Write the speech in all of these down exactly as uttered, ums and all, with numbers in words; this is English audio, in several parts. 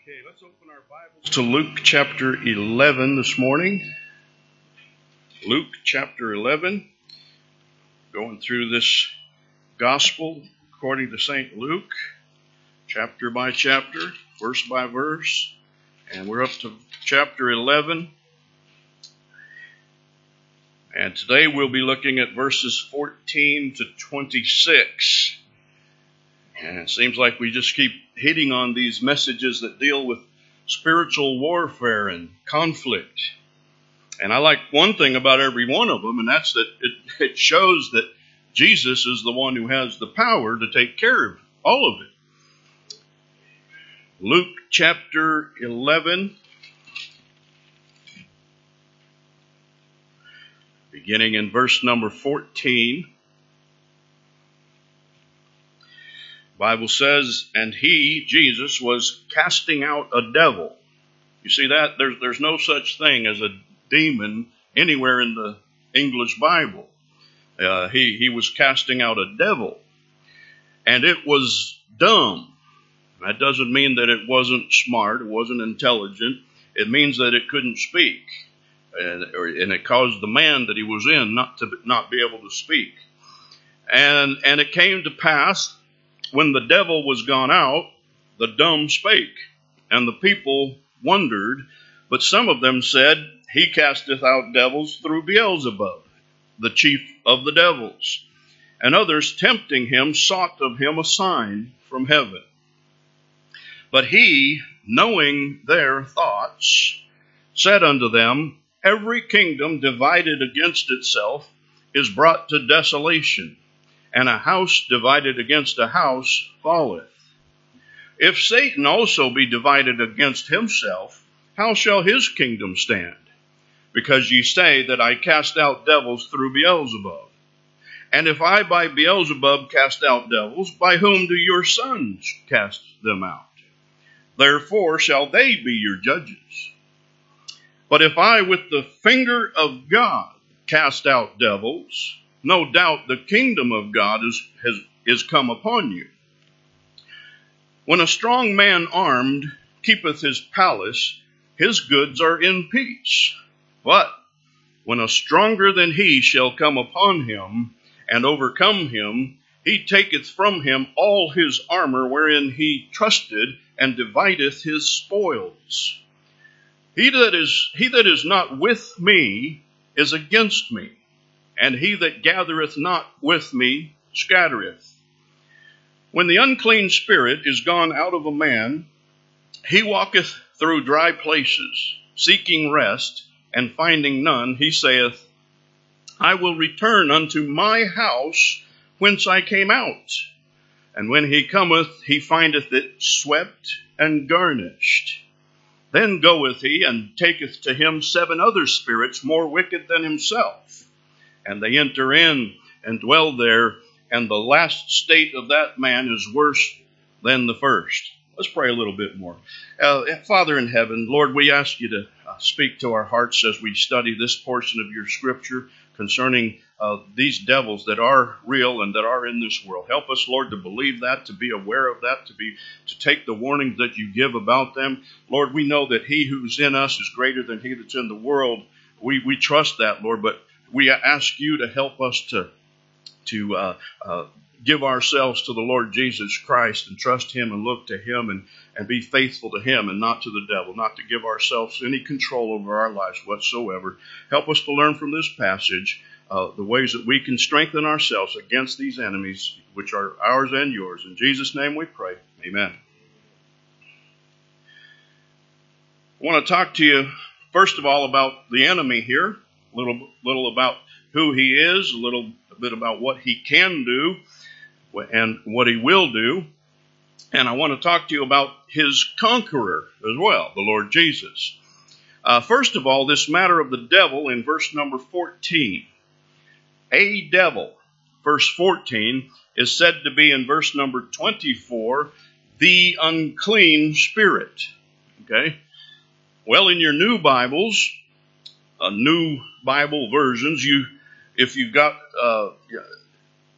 Okay, let's open our Bibles to Luke chapter eleven this morning. Luke chapter eleven, going through this gospel according to Saint Luke, chapter by chapter, verse by verse, and we're up to chapter eleven. And today we'll be looking at verses fourteen to twenty-six. And it seems like we just keep hitting on these messages that deal with spiritual warfare and conflict. And I like one thing about every one of them, and that's that it, it shows that Jesus is the one who has the power to take care of all of it. Luke chapter eleven, beginning in verse number fourteen. Bible says, and he, Jesus, was casting out a devil. You see that? There's, there's no such thing as a demon anywhere in the English Bible. Uh, he, he was casting out a devil. And it was dumb. That doesn't mean that it wasn't smart, it wasn't intelligent. It means that it couldn't speak. And, or, and it caused the man that he was in not to not be able to speak. And, and it came to pass, when the devil was gone out, the dumb spake, and the people wondered. But some of them said, he casteth out devils through Beelzebub, the chief of the devils. And others, tempting him, sought of him a sign from heaven. But he, knowing their thoughts, said unto them, every kingdom divided against itself is brought to desolation, and a house divided against a house falleth. If Satan also be divided against himself, how shall his kingdom stand? Because ye say that I cast out devils through Beelzebub. And if I by Beelzebub cast out devils, by whom do your sons cast them out? Therefore shall they be your judges. But if I with the finger of God cast out devils, no doubt the kingdom of God is, has, is come upon you. When a strong man armed keepeth his palace, his goods are in peace. But when a stronger than he shall come upon him and overcome him, he taketh from him all his armor wherein he trusted, and divideth his spoils. He that is, he that is not with me is against me. And he that gathereth not with me scattereth. When the unclean spirit is gone out of a man, he walketh through dry places, seeking rest, and finding none, he saith, I will return unto my house whence I came out. And when he cometh, he findeth it swept and garnished. Then goeth he, and taketh to him seven other spirits more wicked than himself. And they enter in and dwell there, and the last state of that man is worse than the first. Let's pray a little bit more. Uh, Father in heaven, Lord, we ask you to uh, speak to our hearts as we study this portion of your scripture concerning uh, these devils that are real and that are in this world. Help us, Lord, to believe that, to be aware of that, to be to take the warnings that you give about them. Lord, we know that he who's in us is greater than he that's in the world. We, we trust that, Lord, but we ask you to help us to, to uh, uh, give ourselves to the Lord Jesus Christ and trust him and look to him and, and be faithful to him and not to the devil, not to give ourselves any control over our lives whatsoever. Help us to learn from this passage uh, the ways that we can strengthen ourselves against these enemies, which are ours and yours. In Jesus' name we pray. Amen. I want to talk to you, first of all, about the enemy here. A little, little about who he is, a little bit about what he can do and what he will do. And I want to talk to you about his conqueror as well, the Lord Jesus. Uh, first of all, this matter of the devil in verse number fourteen. A devil, verse fourteen, is said to be in verse number twenty-four, the unclean spirit. Okay? Well, in your new Bibles, uh, new Bible versions, you, if you've got, uh,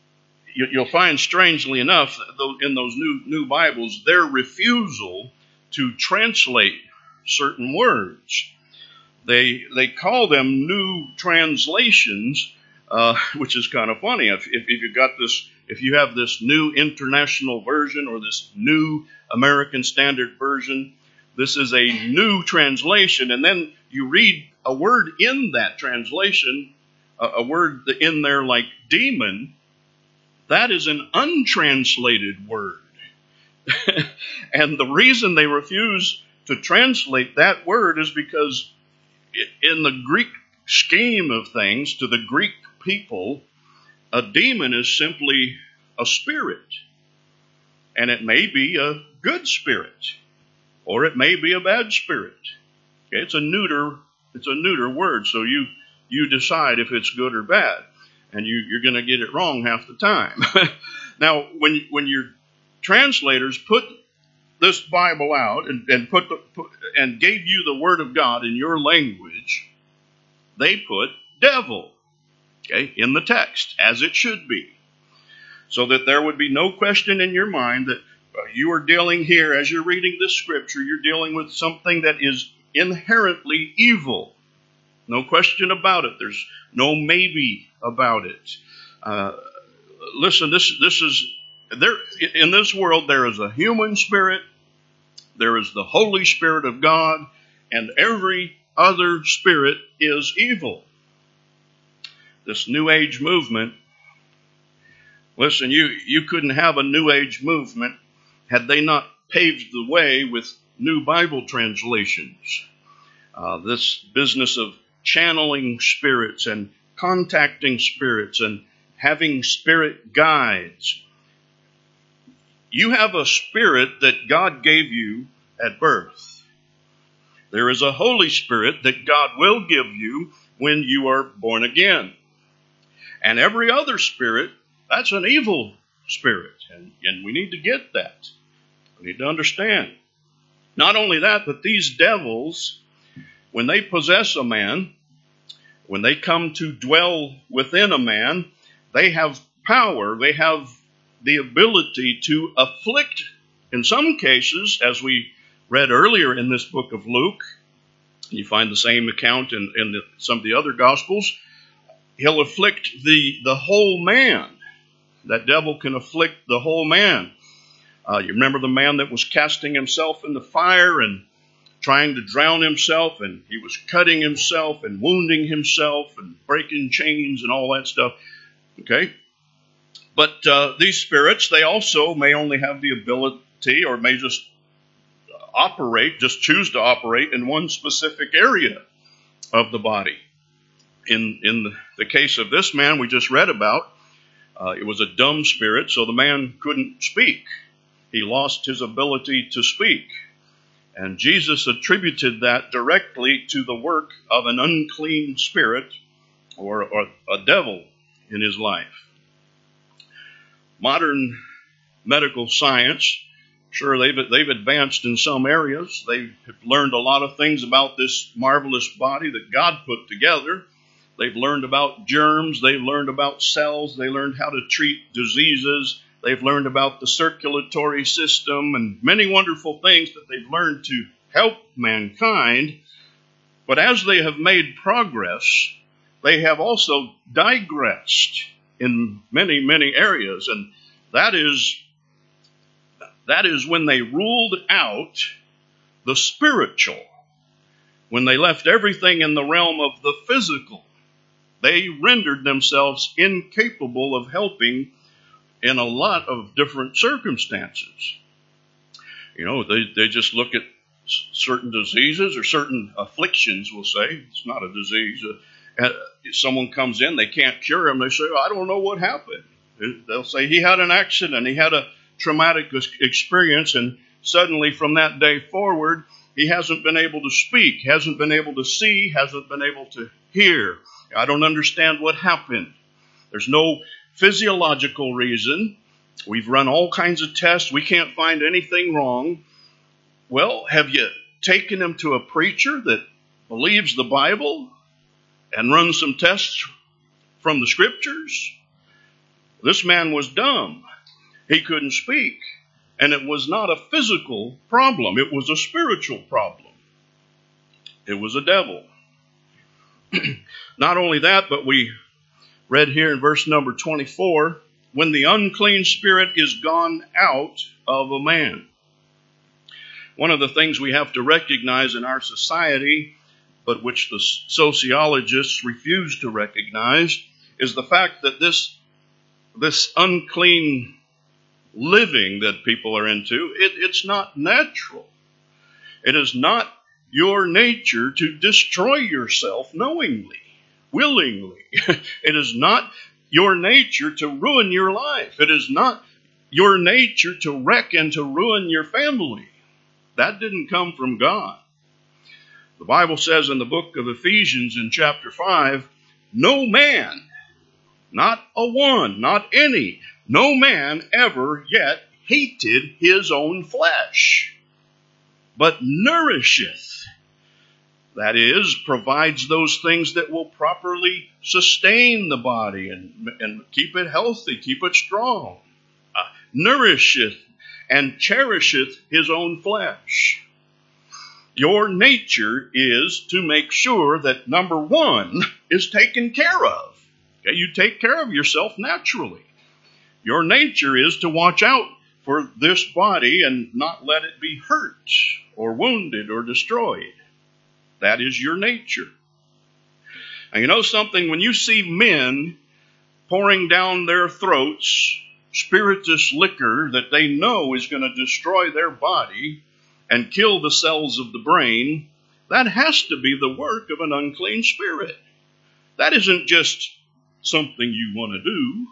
you, you'll find strangely enough, in those new new Bibles, their refusal to translate certain words. They they call them new translations, uh, which is kind of funny. If, if, if you've got this, if you have this new international version or this new American Standard Version, this is a new translation, and then you read a word in that translation, a, a word in there like demon. That is an untranslated word. And the reason they refuse to translate that word is because in the Greek scheme of things, to the Greek people, a demon is simply a spirit. And it may be a good spirit, or it may be a bad spirit. Okay, it's a neuter, it's a neuter word, so you you decide if it's good or bad. And you, you're going to get it wrong half the time. Now, when when your translators put this Bible out and, and put, the, put and gave you the Word of God in your language, they put devil, okay, in the text, as it should be, so that there would be no question in your mind that uh, you are dealing here, as you're reading this scripture, you're dealing with something that is inherently evil. No question about it. There's no maybe about it. Uh, listen, this this is there in this world. There is a human spirit. There is the Holy Spirit of God, and every other spirit is evil. This New Age movement. Listen, you you couldn't have a New Age movement had they not paved the way with new Bible translations. Uh, this business of channeling spirits and contacting spirits and having spirit guides. You have a spirit that God gave you at birth. There is a Holy Spirit that God will give you when you are born again. And every other spirit, that's an evil spirit. And, and we need to get that. We need to understand. Not only that, but these devils, when they possess a man, when they come to dwell within a man, they have power. They have the ability to afflict, in some cases, as we read earlier in this book of Luke, and you find the same account in, in the, some of the other Gospels, he'll afflict the, the whole man. That devil can afflict the whole man. Uh, you remember the man that was casting himself in the fire and trying to drown himself, and he was cutting himself and wounding himself and breaking chains and all that stuff. Okay? But uh, these spirits, they also may only have the ability or may just operate, just choose to operate in one specific area of the body. In, in the, the case of this man we just read about, uh, it was a dumb spirit, so the man couldn't speak. He lost his ability to speak. And Jesus attributed that directly to the work of an unclean spirit or, or a devil in his life. Modern medical science, sure, they've, they've advanced in some areas. They've learned a lot of things about this marvelous body that God put together. They've learned about germs. They've learned about cells. They learned how to treat diseases. They've learned about the circulatory system and many wonderful things that they've learned to help mankind. But as they have made progress, they have also digressed in many, many areas. And that is, that is when they ruled out the spiritual. When they left everything in the realm of the physical, they rendered themselves incapable of helping in a lot of different circumstances. You know, they, they just look at certain diseases or certain afflictions, we'll say. It's not a disease. Uh, someone comes in, they can't cure him. They say, I don't know what happened. They'll say he had an accident. He had a traumatic experience, and suddenly from that day forward, he hasn't been able to speak, hasn't been able to see, hasn't been able to hear. I don't understand what happened. There's no physiological reason. We've run all kinds of tests. We can't find anything wrong. Well, have you taken him to a preacher that believes the Bible and run some tests from the scriptures? This man was dumb. He couldn't speak. And it was not a physical problem. It was a spiritual problem. It was a devil. Not only that, but we read here in verse number twenty-four, when the unclean spirit is gone out of a man. One of the things we have to recognize in our society, but which the sociologists refuse to recognize, is the fact that this, this unclean living that people are into, it, it's not natural. It is not your nature to destroy yourself knowingly, willingly. It is not your nature to ruin your life. It is not your nature to wreck and to ruin your family. That didn't come from God. The Bible says in the book of Ephesians in chapter five, no man, not a one, not any, no man ever yet hated his own flesh, but nourisheth. That is, provides those things that will properly sustain the body and, and keep it healthy, keep it strong. Uh, nourisheth and cherisheth his own flesh. Your nature is to make sure that number one is taken care of. Okay, you take care of yourself naturally. Your nature is to watch out for this body and not let it be hurt or wounded or destroyed. That is your nature. And you know something? When you see men pouring down their throats spirituous liquor that they know is going to destroy their body and kill the cells of the brain, that has to be the work of an unclean spirit. That isn't just something you want to do.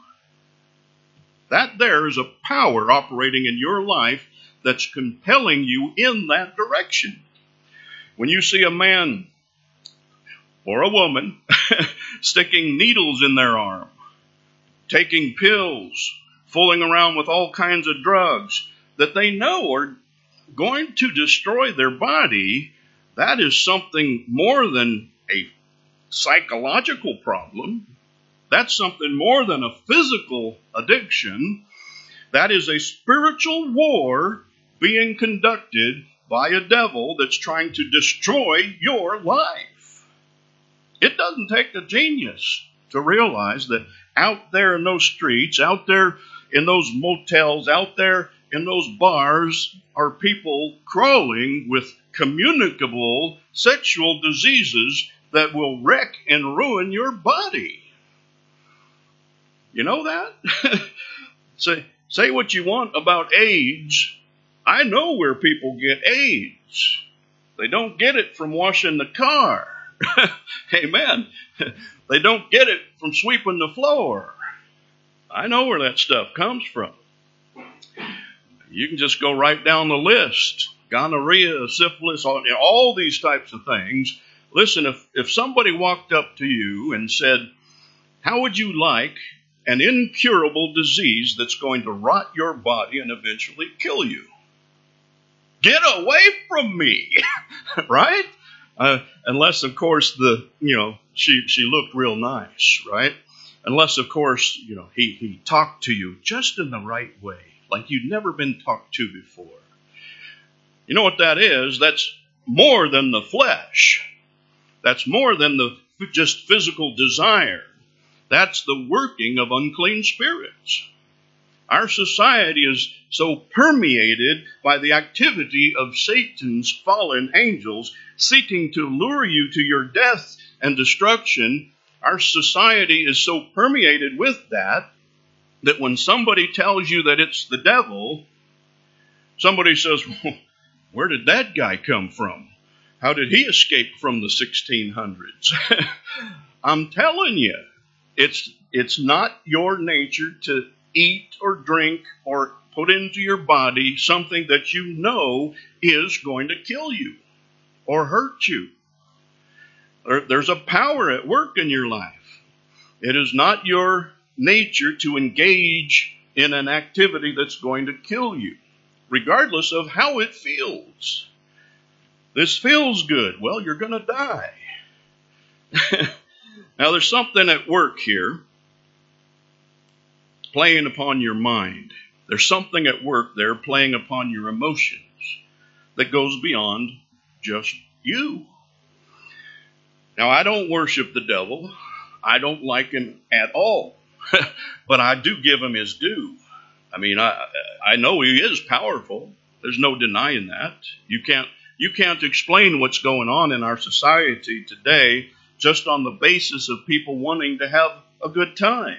That there is a power operating in your life that's compelling you in that direction. When you see a man or a woman sticking needles in their arm, taking pills, fooling around with all kinds of drugs that they know are going to destroy their body, that is something more than a psychological problem. That's something more than a physical addiction. That is a spiritual war being conducted by a devil that's trying to destroy your life. It doesn't take a genius to realize that out there in those streets, out there in those motels, out there in those bars are people crawling with communicable sexual diseases that will wreck and ruin your body. You know that? say, say what you want about AIDS. I know where people get AIDS. They don't get it from washing the car. Amen. They don't get it from sweeping the floor. I know where that stuff comes from. You can just go right down the list. Gonorrhea, syphilis, all, all these types of things. Listen, if, if somebody walked up to you and said, how would you like an incurable disease that's going to rot your body and eventually kill you? Get away from me, right? Uh, unless, of course, the you know she she looked real nice, right? Unless, of course, you know he he talked to you just in the right way, like you'd never been talked to before. You know what that is? That's more than the flesh. That's more than the just physical desire. That's the working of unclean spirits. Our society is so permeated by the activity of Satan's fallen angels seeking to lure you to your death and destruction. Our society is so permeated with that, that when somebody tells you that it's the devil, somebody says, well, where did that guy come from? How did he escape from the sixteen hundreds? I'm telling you, it's it's not your nature to eat or drink or put into your body something that you know is going to kill you or hurt you. There, there's a power at work in your life. It is not your nature to engage in an activity that's going to kill you, regardless of how it feels. This feels good. Well, you're going to die. Now, there's something at work here, playing upon your mind. There's something at work there playing upon your emotions that goes beyond just you. Now, I don't worship the devil. I don't like him at all. But I do give him his due. I mean, I I know he is powerful. There's no denying that. You can't you can't explain what's going on in our society today just on the basis of people wanting to have a good time.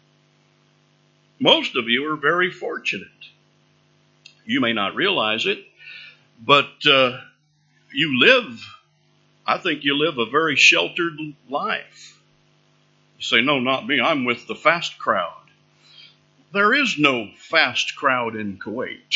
Most of you are very fortunate. You may not realize it, but uh, you live, I think you live a very sheltered life. You say, no, not me. I'm with the fast crowd. There is no fast crowd in Kuwait.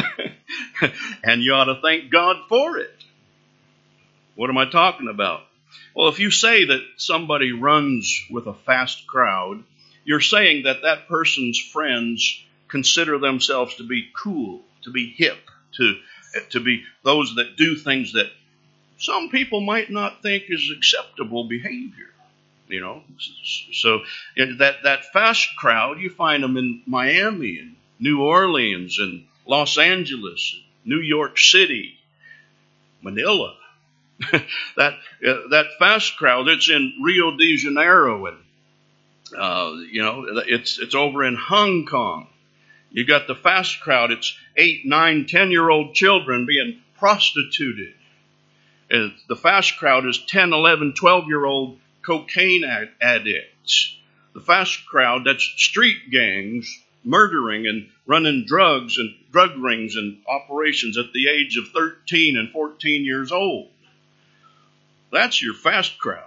And you ought to thank God for it. What am I talking about? Well, if you say that somebody runs with a fast crowd, you're saying that that person's friends consider themselves to be cool, to be hip, to, to be those that do things that some people might not think is acceptable behavior. You know, so that, that fast crowd, you find them in Miami and New Orleans and Los Angeles, and New York City, Manila. that uh, that fast crowd, it's in Rio de Janeiro, and uh, you know, it's it's over in Hong Kong. You got the fast crowd. It's eight, nine, ten year old children being prostituted. And the fast crowd is ten, eleven, twelve year old cocaine addicts. The fast crowd, that's street gangs murdering and running drugs and drug rings and operations at the age of thirteen and fourteen years old. That's your fast crowd.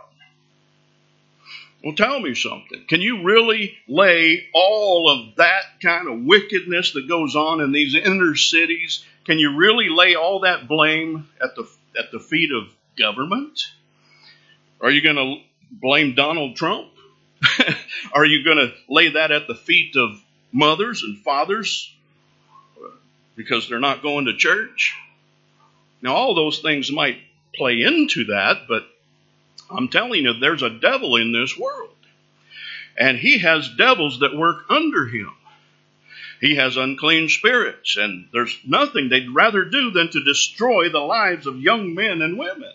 Well, tell me something. Can you really lay all of that kind of wickedness that goes on in these inner cities, can you really lay all that blame at the at the feet of government? Are you going to blame Donald Trump? Are you going to lay that at the feet of mothers and fathers because they're not going to church? Now, all those things might play into that, but I'm telling you, there's a devil in this world. And he has devils that work under him. He has unclean spirits, and there's nothing they'd rather do than to destroy the lives of young men and women.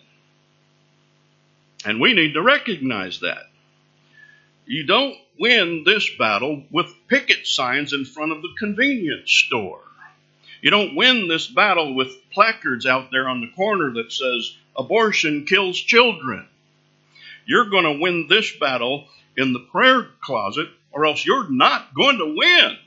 And we need to recognize that. You don't win this battle with picket signs in front of the convenience store. You don't win this battle with placards out there on the corner that says, abortion kills children. You're going to win this battle in the prayer closet, or else you're not going to win.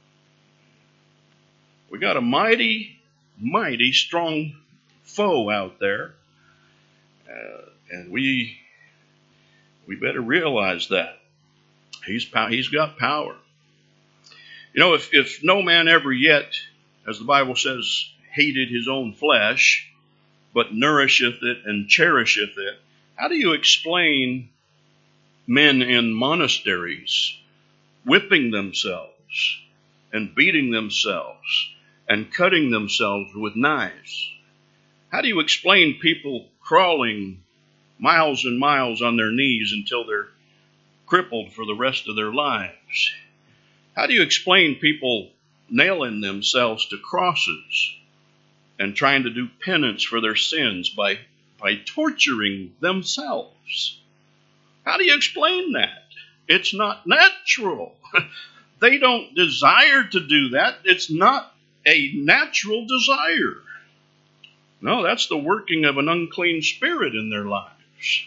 We got a mighty, mighty strong foe out there. Uh, and we we better realize that. He's he's got power. You know, if, if no man ever yet, as the Bible says, hated his own flesh, but nourisheth it and cherisheth it, how do you explain men in monasteries whipping themselves and beating themselves and cutting themselves with knives? How do you explain people crawling miles and miles on their knees until they're crippled for the rest of their lives? How do you explain people nailing themselves to crosses and trying to do penance for their sins by, by torturing themselves? How do you explain that? It's not natural. They don't desire to do that. It's not a natural desire. No, that's the working of an unclean spirit in their lives.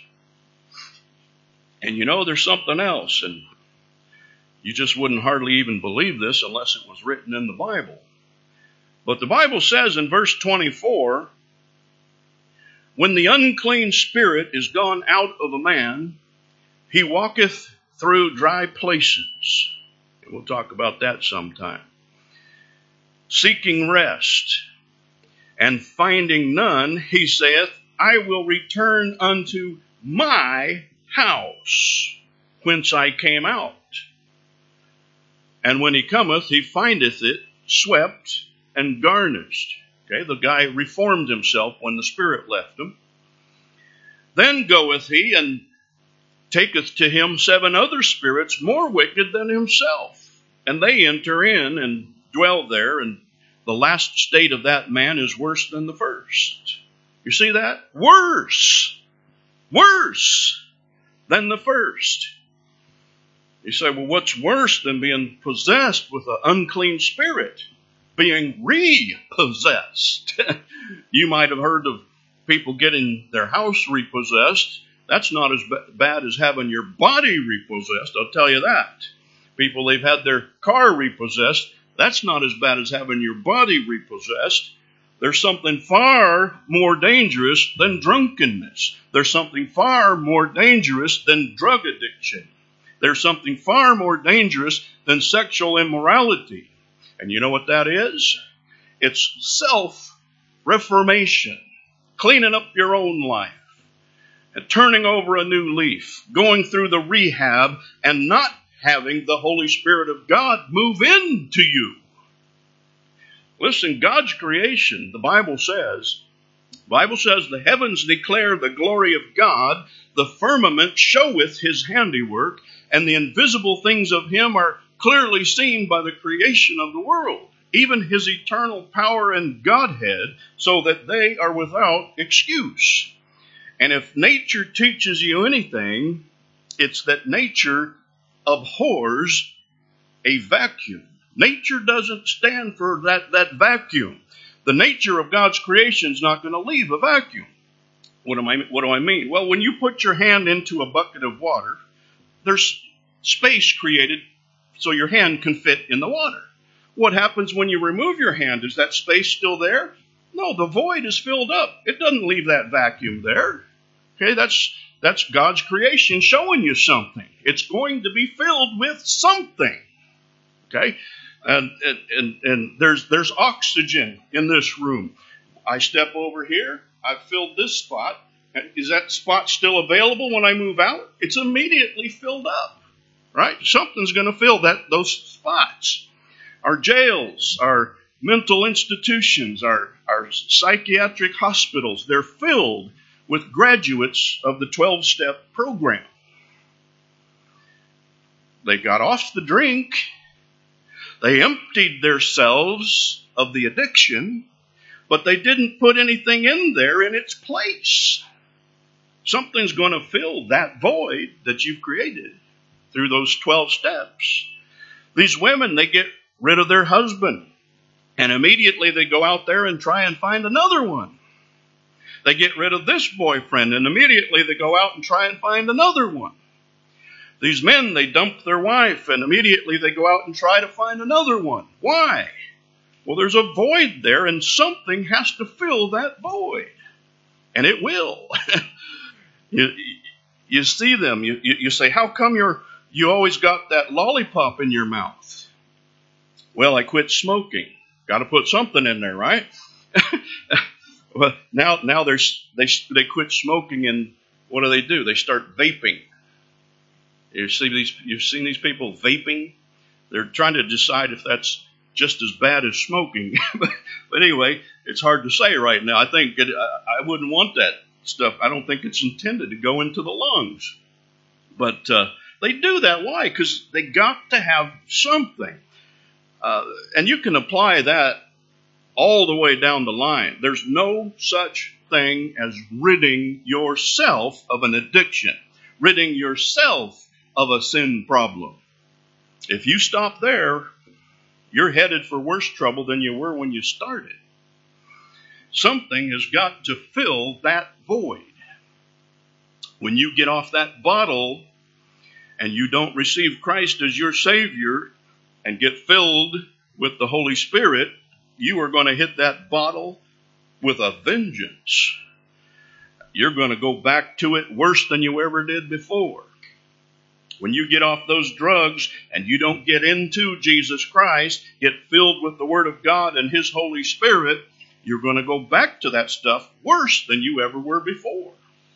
And you know, there's something else, and you just wouldn't hardly even believe this unless it was written in the Bible. But the Bible says in verse twenty-four, when the unclean spirit is gone out of a man, he walketh through dry places. We'll talk about that sometime. Seeking rest, and finding none, he saith, I will return unto my house, whence I came out. And when he cometh, he findeth it swept and garnished. Okay, the guy reformed himself when the Spirit left him. Then goeth he and taketh to him seven other spirits more wicked than himself, and they enter in and dwell there, and the last state of that man is worse than the first. You see that? Worse. Worse than the first. You say, well, what's worse than being possessed with an unclean spirit? Being repossessed. You might have heard of people getting their house repossessed. That's not as bad as having your body repossessed, I'll tell you that. People, they've had their car repossessed. That's not as bad as having your body repossessed. There's something far more dangerous than drunkenness. There's something far more dangerous than drug addiction. There's something far more dangerous than sexual immorality. And you know what that is? It's self-reformation, cleaning up your own life, and turning over a new leaf, going through the rehab and not having the Holy Spirit of God move into you. Listen, God's creation, the Bible says, the Bible says, the heavens declare the glory of God, the firmament showeth his handiwork, and the invisible things of him are clearly seen by the creation of the world, even his eternal power and Godhead, so that they are without excuse. And if nature teaches you anything, it's that nature abhors a vacuum. Nature doesn't stand for that, that vacuum. The nature of God's creation is not going to leave a vacuum. What am I, what do I mean? Well, when you put your hand into a bucket of water, there's space created so your hand can fit in the water. What happens when you remove your hand? Is that space still there? No, the void is filled up. It doesn't leave that vacuum there. Okay, that's that's God's creation showing you something. It's going to be filled with something. Okay, and and and, and there's there's oxygen in this room. I step over here. I've filled this spot. Is that spot still available when I move out? It's immediately filled up. Right? Something's going to fill that those spots. Our jails, our mental institutions, our, our psychiatric hospitals, they're filled with graduates of the twelve-step program. They got off the drink. They emptied themselves of the addiction, but they didn't put anything in there in its place. Something's going to fill that void that you've created through those twelve steps. These women, they get rid of their husband, and immediately they go out there and try and find another one. They get rid of this boyfriend, and immediately they go out and try and find another one. These men, they dump their wife, and immediately they go out and try to find another one. Why? Well, there's a void there, and something has to fill that void. And it will. you, you see them. You, you, you say, how come you're, you always got that lollipop in your mouth? Well, I quit smoking. Got to put something in there, right? Well, now, now they they quit smoking, and what do they do? They start vaping. You see these? You've seen these people vaping. They're trying to decide if that's just as bad as smoking. but, but anyway, it's hard to say right now. I think it, I, I wouldn't want that stuff. I don't think it's intended to go into the lungs. But uh, they do that. Why? Because they got to have something. Uh, and you can apply that all the way down the line. There's no such thing as ridding yourself of an addiction, ridding yourself of a sin problem. If you stop there, you're headed for worse trouble than you were when you started. Something has got to fill that void. When you get off that bottle and you don't receive Christ as your Savior and get filled with the Holy Spirit, you are going to hit that bottle with a vengeance. You're going to go back to it worse than you ever did before. When you get off those drugs and you don't get into Jesus Christ, get filled with the Word of God and His Holy Spirit, you're going to go back to that stuff worse than you ever were before.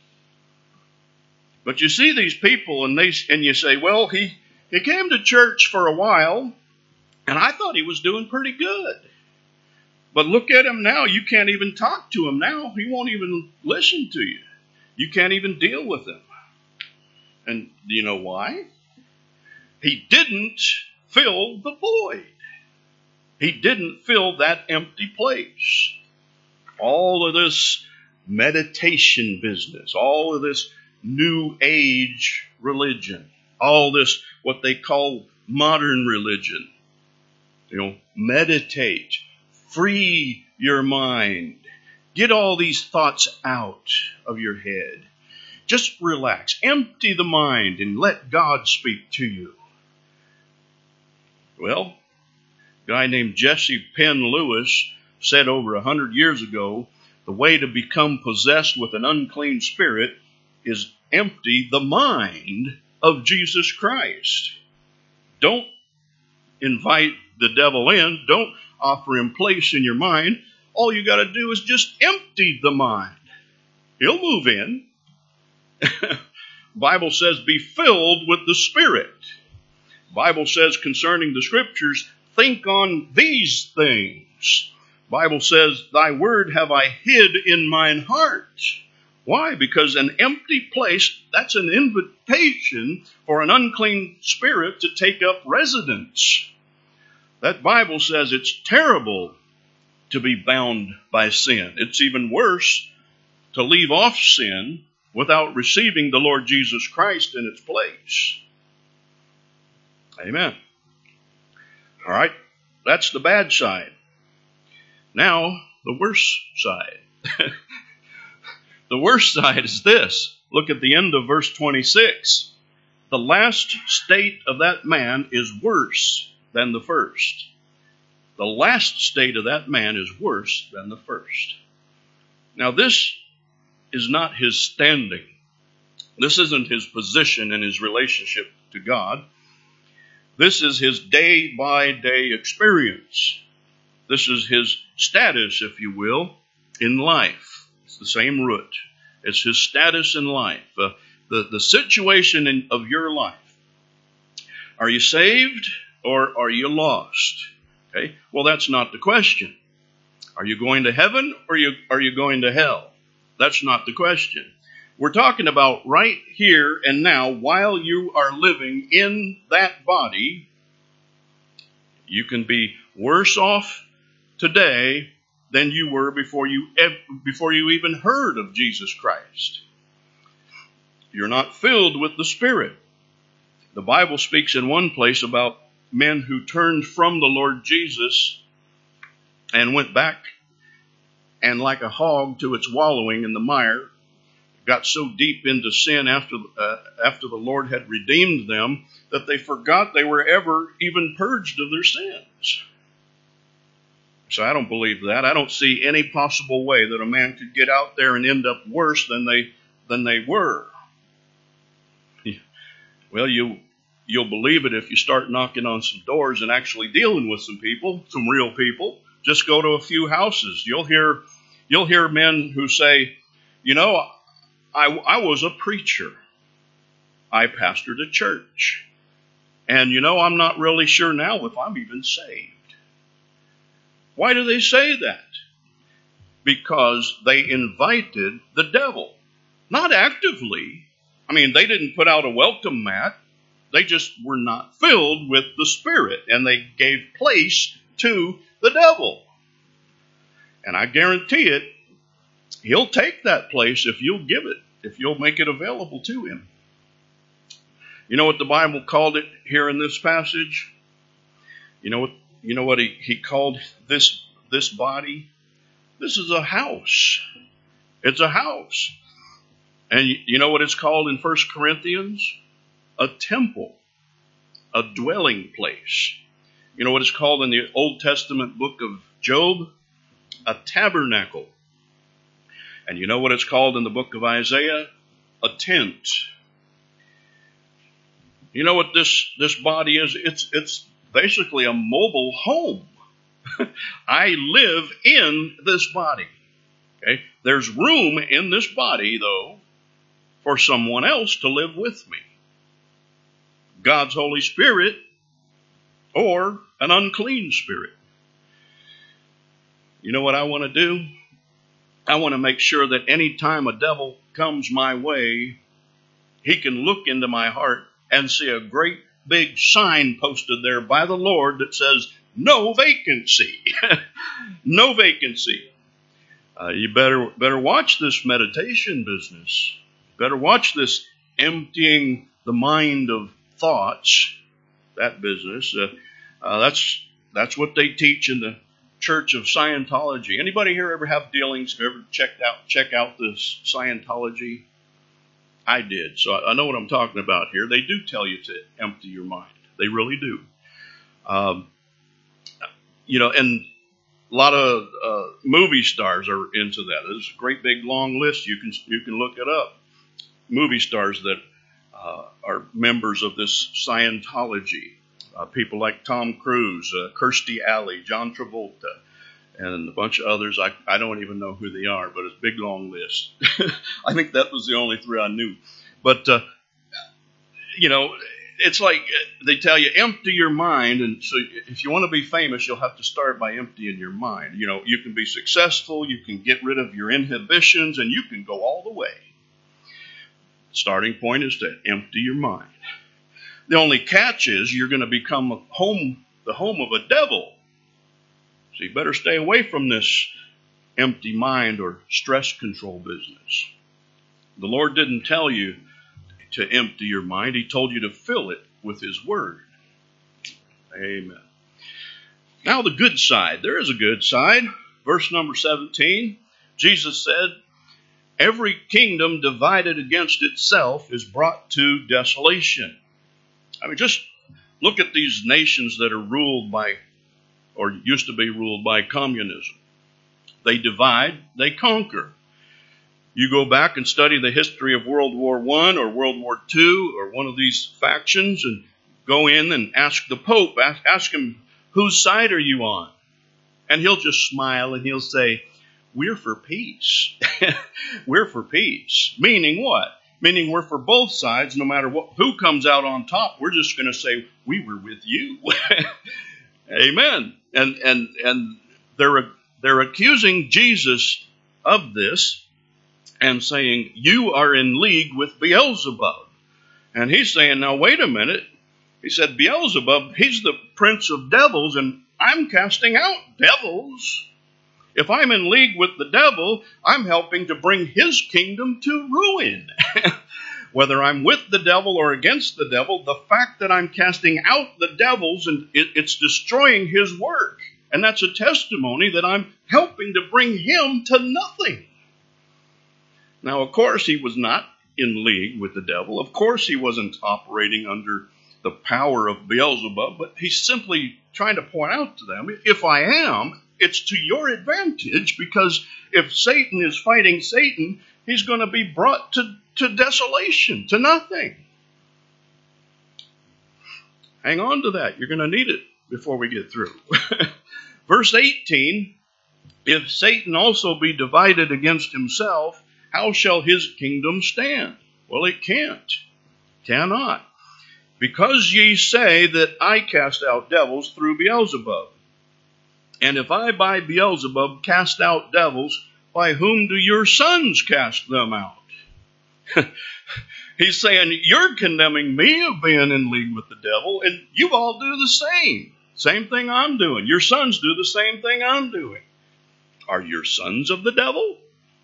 But you see these people and they and you say, well, he, he came to church for a while and I thought he was doing pretty good. But look at him now. You can't even talk to him now. He won't even listen to you. You can't even deal with him. And do you know why? He didn't fill the void. He didn't fill that empty place. All of this meditation business, all of this new age religion, all this what they call modern religion. You know, meditate, free your mind, get all these thoughts out of your head. Just relax, empty the mind, and let God speak to you. Well, a guy named Jesse Penn Lewis said over a hundred years ago, the way to become possessed with an unclean spirit is empty the mind of Jesus Christ. Don't invite the devil in. Don't offer him place in your mind. All you got to do is just empty the mind. He'll move in. Bible says, be filled with the Spirit. Bible says concerning the Scriptures, think on these things. Bible says, thy word have I hid in mine heart. Why? Because an empty place, that's an invitation for an unclean spirit to take up residence. That Bible says it's terrible to be bound by sin. It's even worse to leave off sin without receiving the Lord Jesus Christ in its place. Amen. All right, that's the bad side. Now, the worst side. The worst side is this. Look at the end of verse twenty-six. The last state of that man is worse than the first. The last state of that man is worse than the first. Now, this is not his standing. This isn't his position in his relationship to God. This is his day-by-day experience. This is his status, if you will, in life. It's the same root. It's his status in life. Uh, the, the situation in, of your life. Are you saved or are you lost? Okay. Well, that's not the question. Are you going to heaven or are you, are you going to hell? That's not the question. We're talking about right here and now, while you are living in that body, you can be worse off today than you were before you before you even heard of Jesus Christ. You're not filled with the Spirit. The Bible speaks in one place about men who turned from the Lord Jesus and went back and like a hog to its wallowing in the mire, got so deep into sin after uh, after the Lord had redeemed them that they forgot they were ever even purged of their sins. So I don't believe that. I don't see any possible way that a man could get out there and end up worse than they than they were. Well, you you'll believe it if you start knocking on some doors and actually dealing with some people, some real people. Just go to a few houses. You'll hear you'll hear men who say, you know, I, I was a preacher. I pastored a church. And, you know, I'm not really sure now if I'm even saved. Why do they say that? Because they invited the devil. Not actively. I mean, they didn't put out a welcome mat. They just were not filled with the Spirit. And they gave place to the devil. And I guarantee it, he'll take that place if you'll give it, if you'll make it available to him. You know what the Bible called it here in this passage? You know what, you know what he, he called this, this body? This is a house. It's a house. And you, you know what it's called in First Corinthians? A temple. A dwelling place. You know what it's called in the Old Testament book of Job? A tabernacle. And you know what it's called in the book of Isaiah? A tent. You know what this, this body is? It's, it's basically a mobile home. I live in this body. Okay? There's room in this body, though, for someone else to live with me. God's Holy Spirit or an unclean spirit. You know what I want to do? I want to make sure that any time a devil comes my way, he can look into my heart and see a great big sign posted there by the Lord that says, no vacancy. No vacancy. Uh, you better better watch this meditation business. Better watch this emptying the mind of thoughts, that business. Uh, uh, that's that's what they teach in the Church of Scientology. Anybody here ever have dealings? Have you ever checked out check out this Scientology? I did, so I know what I'm talking about here. They do tell you to empty your mind. They really do. Um, you know, and a lot of uh, movie stars are into that. There's a great big long list. You can you can look it up. Movie stars that uh, are members of this Scientology. Uh, people like Tom Cruise, uh, Kirstie Alley, John Travolta, and a bunch of others. I, I don't even know who they are, but it's a big, long list. I think that was the only three I knew. But, uh, you know, it's like they tell you, empty your mind. And so if you want to be famous, you'll have to start by emptying your mind. You know, you can be successful, you can get rid of your inhibitions, and you can go all the way. Starting point is to empty your mind. The only catch is you're going to become a home, the home of a devil. So you better stay away from this empty mind or stress control business. The Lord didn't tell you to empty your mind. He told you to fill it with His Word. Amen. Now the good side. There is a good side. Verse number seventeen. Jesus said, every kingdom divided against itself is brought to desolation. I mean, just look at these nations that are ruled by, or used to be ruled by, communism. They divide, they conquer. You go back and study the history of World War One or World War Two or one of these factions and go in and ask the Pope, ask, ask him, whose side are you on? And he'll just smile and he'll say, we're for peace. We're for peace. Meaning what? Meaning we're for both sides, no matter what, who comes out on top. We're just going to say, we were with you. Amen. And and and they're they're accusing Jesus of this and saying, you are in league with Beelzebub. And he's saying, now wait a minute. He said, Beelzebub, he's the prince of devils, and I'm casting out devils. If I'm in league with the devil, I'm helping to bring his kingdom to ruin. Whether I'm with the devil or against the devil, the fact that I'm casting out the devils and it, it's destroying his work. And that's a testimony that I'm helping to bring him to nothing. Now, of course, he was not in league with the devil. Of course, he wasn't operating under the power of Beelzebub, but he's simply trying to point out to them, if I am, it's to your advantage, because if Satan is fighting Satan, he's going to be brought to, to desolation, to nothing. Hang on to that. You're going to need it before we get through. Verse eighteen, if Satan also be divided against himself, how shall his kingdom stand? Well, it can't. Cannot. Because ye say that I cast out devils through Beelzebub. And if I by Beelzebub cast out devils, by whom do your sons cast them out? He's saying, you're condemning me of being in league with the devil, and you all do the same. Same thing I'm doing. Your sons do the same thing I'm doing. Are your sons of the devil?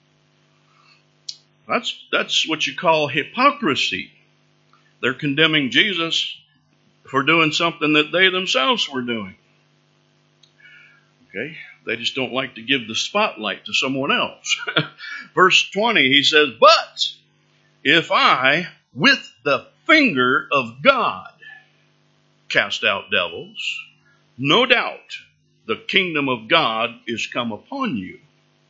That's, that's what you call hypocrisy. They're condemning Jesus for doing something that they themselves were doing. Okay? They just don't like to give the spotlight to someone else. Verse twenty, he says, but if I, with the finger of God, cast out devils, no doubt the kingdom of God is come upon you.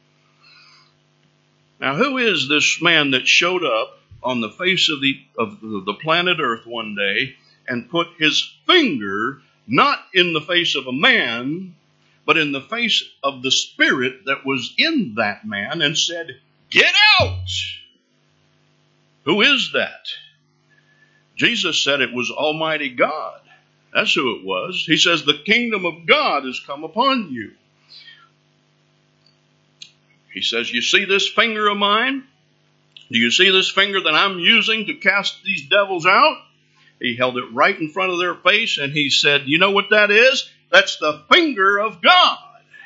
Now, who is this man that showed up on the face of the of the planet Earth one day and put his finger not in the face of a man, but in the face of the spirit that was in that man and said, get out? Who is that? Jesus said it was Almighty God. That's who it was. He says, the kingdom of God has come upon you. He says, you see this finger of mine? Do you see this finger that I'm using to cast these devils out? He held it right in front of their face and he said, you know what that is? That's the finger of God.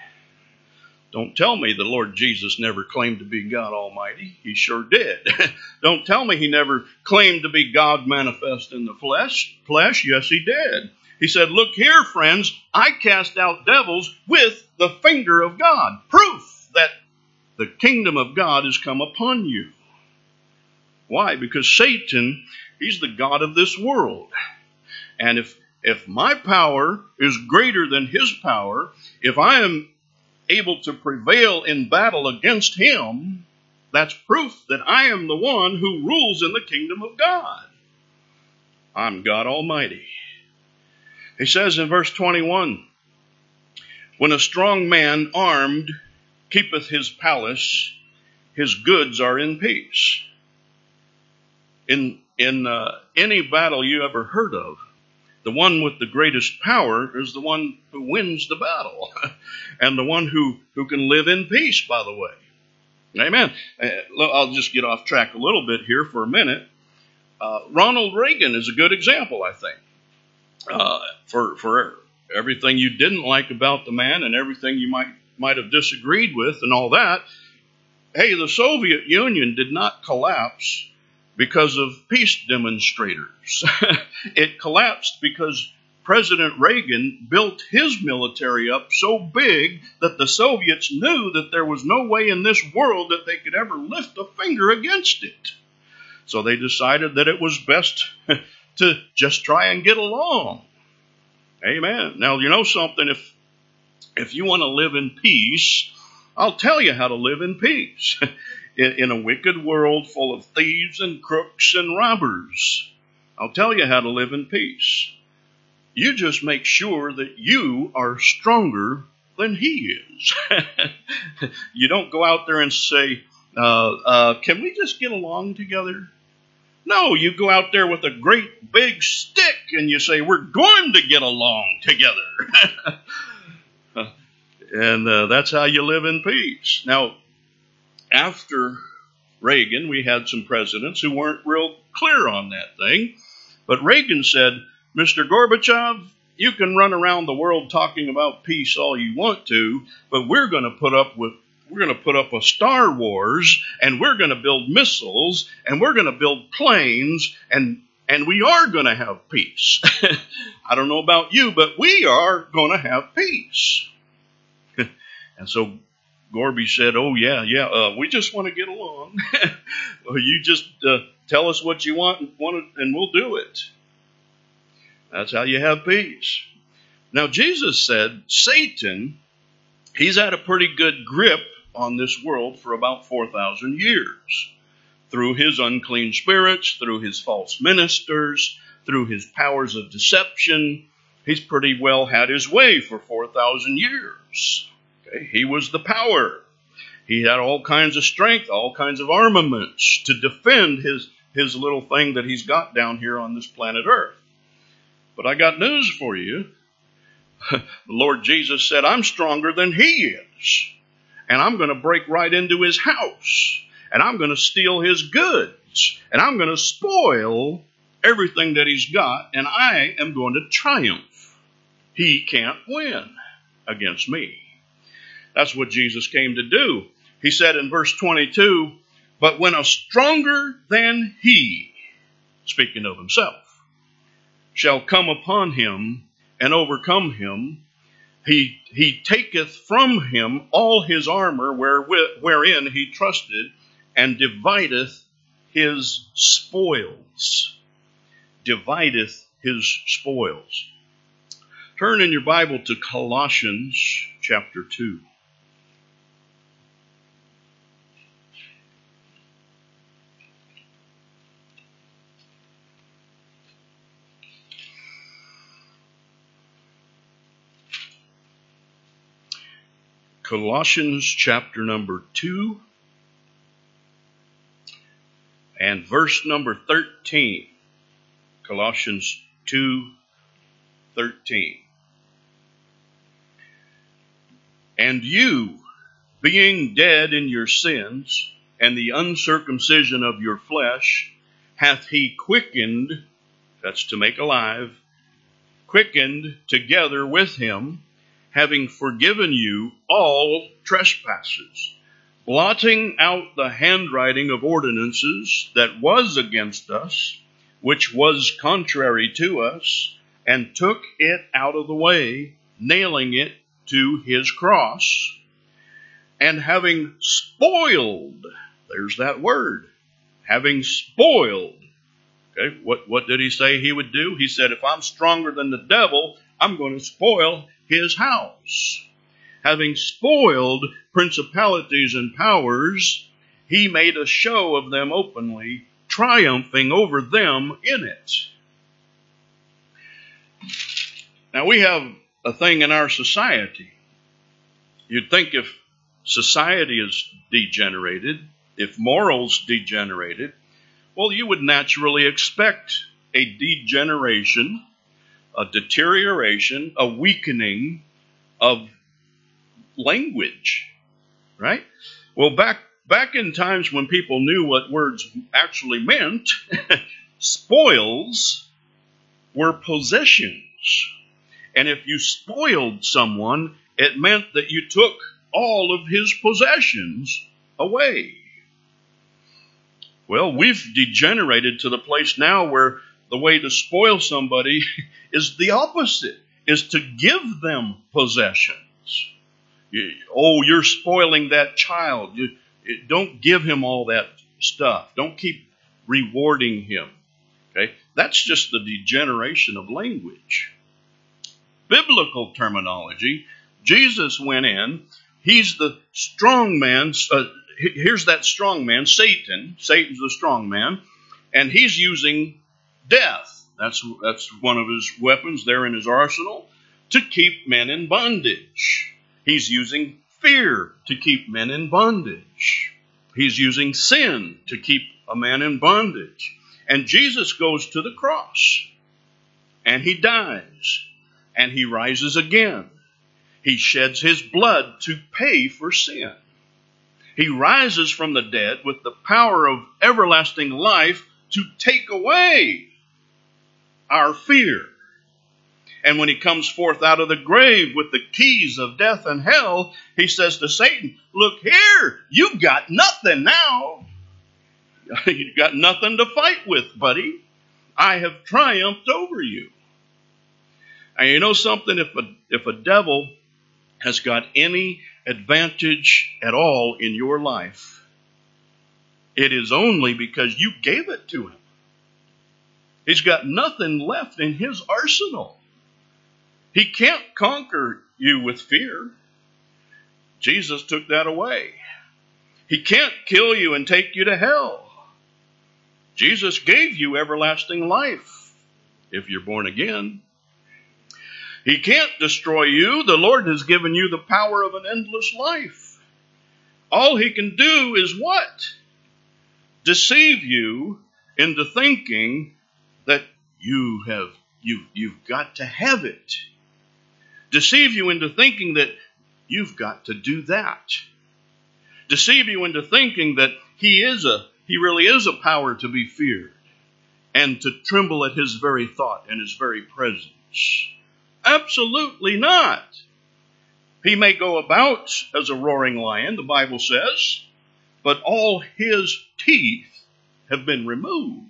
Don't tell me the Lord Jesus never claimed to be God Almighty. He sure did. Don't tell me he never claimed to be God manifest in the flesh. Flesh, yes, he did. He said, look here, friends, I cast out devils with the finger of God. Proof that the kingdom of God has come upon you. Why? Because Satan, he's the god of this world. And if, if my power is greater than his power, if I am able to prevail in battle against him, that's proof that I am the one who rules in the kingdom of God. I'm God Almighty. He says in verse twenty-one, when a strong man armed keepeth his palace, his goods are in peace. In, in uh, any battle you ever heard of, the one with the greatest power is the one who wins the battle. And the one who, who can live in peace, by the way. Amen. Uh, I'll just get off track a little bit here for a minute. Uh, Ronald Reagan is a good example, I think. Uh, for, for everything you didn't like about the man and everything you might, might have disagreed with and all that. Hey, the Soviet Union did not collapse because of peace demonstrators. It collapsed because President Reagan built his military up so big that the Soviets knew that there was no way in this world that they could ever lift a finger against it. So they decided that it was best to just try and get along. Amen. Now, you know something? If, if you want to live in peace, I'll tell you how to live in peace. In, in a wicked world full of thieves and crooks and robbers, I'll tell you how to live in peace. You just make sure that you are stronger than he is. You don't go out there and say, uh, uh, can we just get along together? No, you go out there with a great big stick and you say, we're going to get along together. And uh, that's how you live in peace. Now, after Reagan, we had some presidents who weren't real clear on that thing. But Reagan said, Mister Gorbachev, you can run around the world talking about peace all you want to, but we're going to put up with we're going to put up a Star Wars, and we're going to build missiles, and we're going to build planes, and and we are going to have peace. I don't know about you, but we are going to have peace. And so Gorby said, oh, yeah, yeah, uh, we just want to get along. You just uh, tell us what you want, want and we'll do it. That's how you have peace. Now, Jesus said, Satan, he's had a pretty good grip on this world for about four thousand years. Through his unclean spirits, through his false ministers, through his powers of deception, he's pretty well had his way for four thousand years. Okay? He was the power. He had all kinds of strength, all kinds of armaments to defend his, his little thing that he's got down here on this planet Earth. But I got news for you. The Lord Jesus said, I'm stronger than he is. And I'm going to break right into his house. And I'm going to steal his goods. And I'm going to spoil everything that he's got. And I am going to triumph. He can't win against me. That's what Jesus came to do. He said in verse twenty-two, but when a stronger than he, speaking of himself, shall come upon him and overcome him, he, he taketh from him all his armor wherewith, wherein he trusted, and divideth his spoils. Divideth his spoils. Turn in your Bible to Colossians chapter two. Colossians chapter number two and verse number thirteen. Colossians two thirteen. And you, being dead in your sins and the uncircumcision of your flesh, hath he quickened, that's to make alive, quickened together with him, having forgiven you all trespasses, blotting out the handwriting of ordinances that was against us, which was contrary to us, and took it out of the way, nailing it to his cross, and having spoiled, there's that word, having spoiled. Okay, what, what did he say he would do? He said, if I'm stronger than the devil, I'm going to spoil his house. Having spoiled principalities and powers, he made a show of them openly, triumphing over them in it. Now we have a thing in our society. You'd think if society is degenerated, if morals degenerated, well, you would naturally expect a degeneration, a deterioration, a weakening of language, right? Well, back back in times when people knew what words actually meant, spoils were possessions. And if you spoiled someone, it meant that you took all of his possessions away. Well, we've degenerated to the place now where the way to spoil somebody is the opposite, is to give them possessions. You, oh, you're spoiling that child. You, don't give him all that stuff. Don't keep rewarding him. Okay, that's just the degeneration of language. Biblical terminology, Jesus went in. He's the strong man. Uh, here's that strong man, Satan. Satan's the strong man. And he's using death. That's, that's one of his weapons there in his arsenal to keep men in bondage. He's using fear to keep men in bondage. He's using sin to keep a man in bondage. And Jesus goes to the cross. And he dies. And he rises again. He sheds his blood to pay for sin. He rises from the dead with the power of everlasting life to take away our fear. And when he comes forth out of the grave with the keys of death and hell, he says to Satan, look here, you've got nothing now. You've got nothing to fight with, buddy. I have triumphed over you. And you know something? If a, if a devil has got any advantage at all in your life, it is only because you gave it to him. He's got nothing left in his arsenal. He can't conquer you with fear. Jesus took that away. He can't kill you and take you to hell. Jesus gave you everlasting life if you're born again. He can't destroy you. The Lord has given you the power of an endless life. All he can do is what? Deceive you into thinking that you have, you, you've got to have it. Deceive you into thinking that you've got to do that. Deceive you into thinking that he is a, he really is a power to be feared and to tremble at his very thought and his very presence. Absolutely not. He may go about as a roaring lion, the Bible says, but all his teeth have been removed.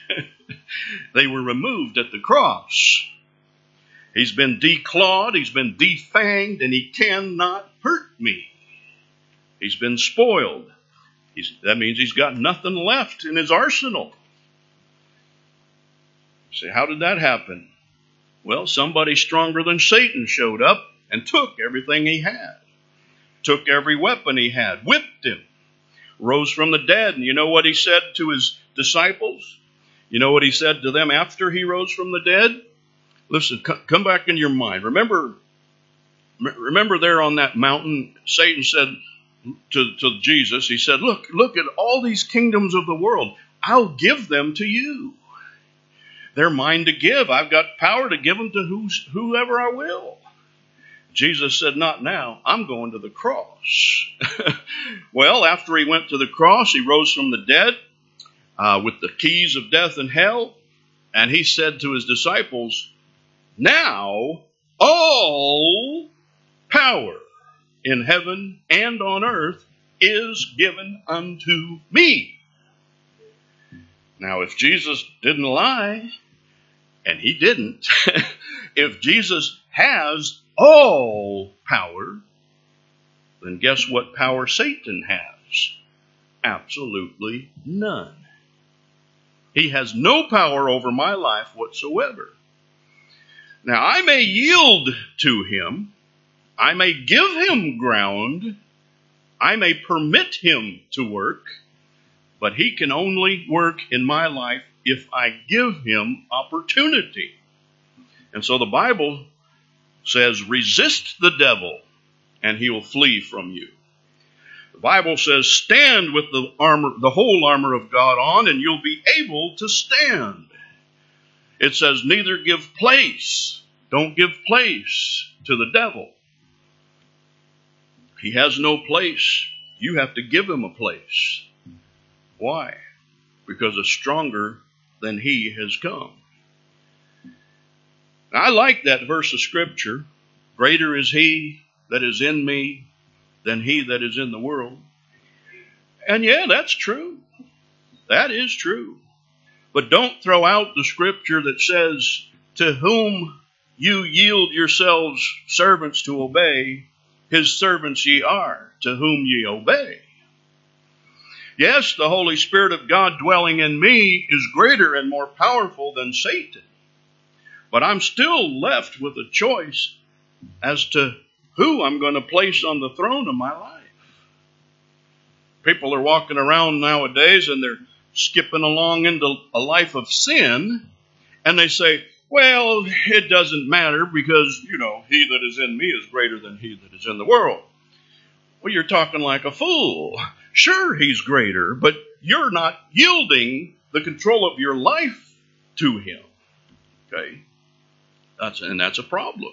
They were removed at the cross. He's been declawed, he's been defanged, and he cannot hurt me. He's been spoiled. He's, that means he's got nothing left in his arsenal. You say, how did that happen? Well, somebody stronger than Satan showed up and took everything he had. Took every weapon he had, whipped him, rose from the dead. And you know what he said to his disciples? You know what he said to them after he rose from the dead? Listen, come back in your mind. Remember, remember there on that mountain, Satan said to, to Jesus, he said, look, look at all these kingdoms of the world. I'll give them to you. They're mine to give. I've got power to give them to who's, whoever I will. Jesus said, not now. I'm going to the cross. Well, after he went to the cross, he rose from the dead uh, with the keys of death and hell. And he said to his disciples, Now all power in heaven and on earth is given unto me. Now, if Jesus didn't lie, and he didn't, if Jesus has all power, then guess what power Satan has? Absolutely none. He has no power over my life whatsoever. Now, I may yield to him. I may give him ground. I may permit him to work. But he can only work in my life if I give him opportunity. And so the Bible says, resist the devil and he will flee from you. The Bible says, stand with the armor, the whole armor of God on, and you'll be able to stand. It says, neither give place. Don't give place to the devil. He has no place. You have to give him a place. Why? Because a stronger than he has come. Now, I like that verse of Scripture. Greater is he that is in me than he that is in the world. And yeah, that's true. That is true. But don't throw out the Scripture that says, to whom you yield yourselves servants to obey, his servants ye are, to whom ye obey. Yes, the Holy Spirit of God dwelling in me is greater and more powerful than Satan. But I'm still left with a choice as to who I'm going to place on the throne of my life. People are walking around nowadays and they're skipping along into a life of sin. And they say, well, it doesn't matter because, you know, he that is in me is greater than he that is in the world. Well, you're talking like a fool. Sure, he's greater, but you're not yielding the control of your life to him. Okay? That's, and that's a problem.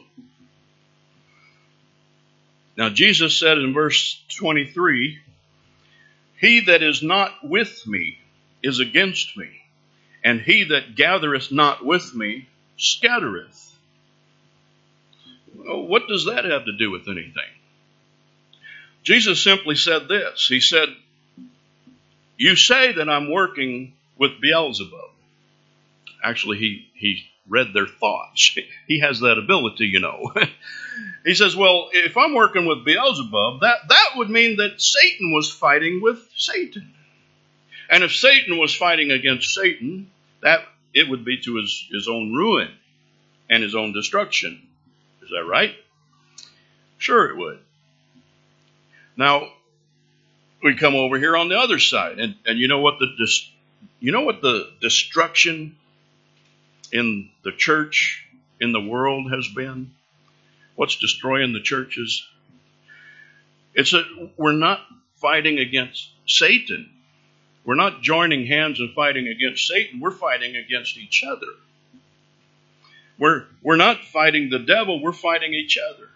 Now, Jesus said in verse twenty-three, he that is not with me is against me, and he that gathereth not with me scattereth. Well, what does that have to do with anything? Jesus simply said this. He said, you say that I'm working with Beelzebub. Actually, he, he read their thoughts. He has that ability, you know. He says, well, if I'm working with Beelzebub, that, that would mean that Satan was fighting with Satan. And if Satan was fighting against Satan, that it would be to his, his own ruin and his own destruction. Is that right? Sure it would. Now, we come over here on the other side, and, and you know what the dis, you know what the destruction in the church, in the world has been? What's destroying the churches? It's that we're not fighting against Satan. We're not joining hands and fighting against Satan. We're fighting against each other. We're, we're not fighting the devil. We're fighting each other.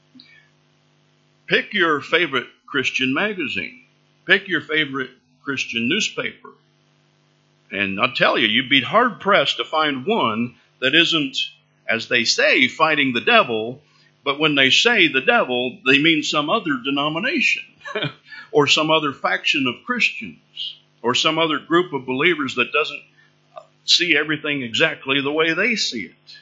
Pick your favorite Christian magazine. Pick your favorite Christian newspaper. And I'll tell you, you'd be hard-pressed to find one that isn't, as they say, fighting the devil. But when they say the devil, they mean some other denomination or some other faction of Christians or some other group of believers that doesn't see everything exactly the way they see it.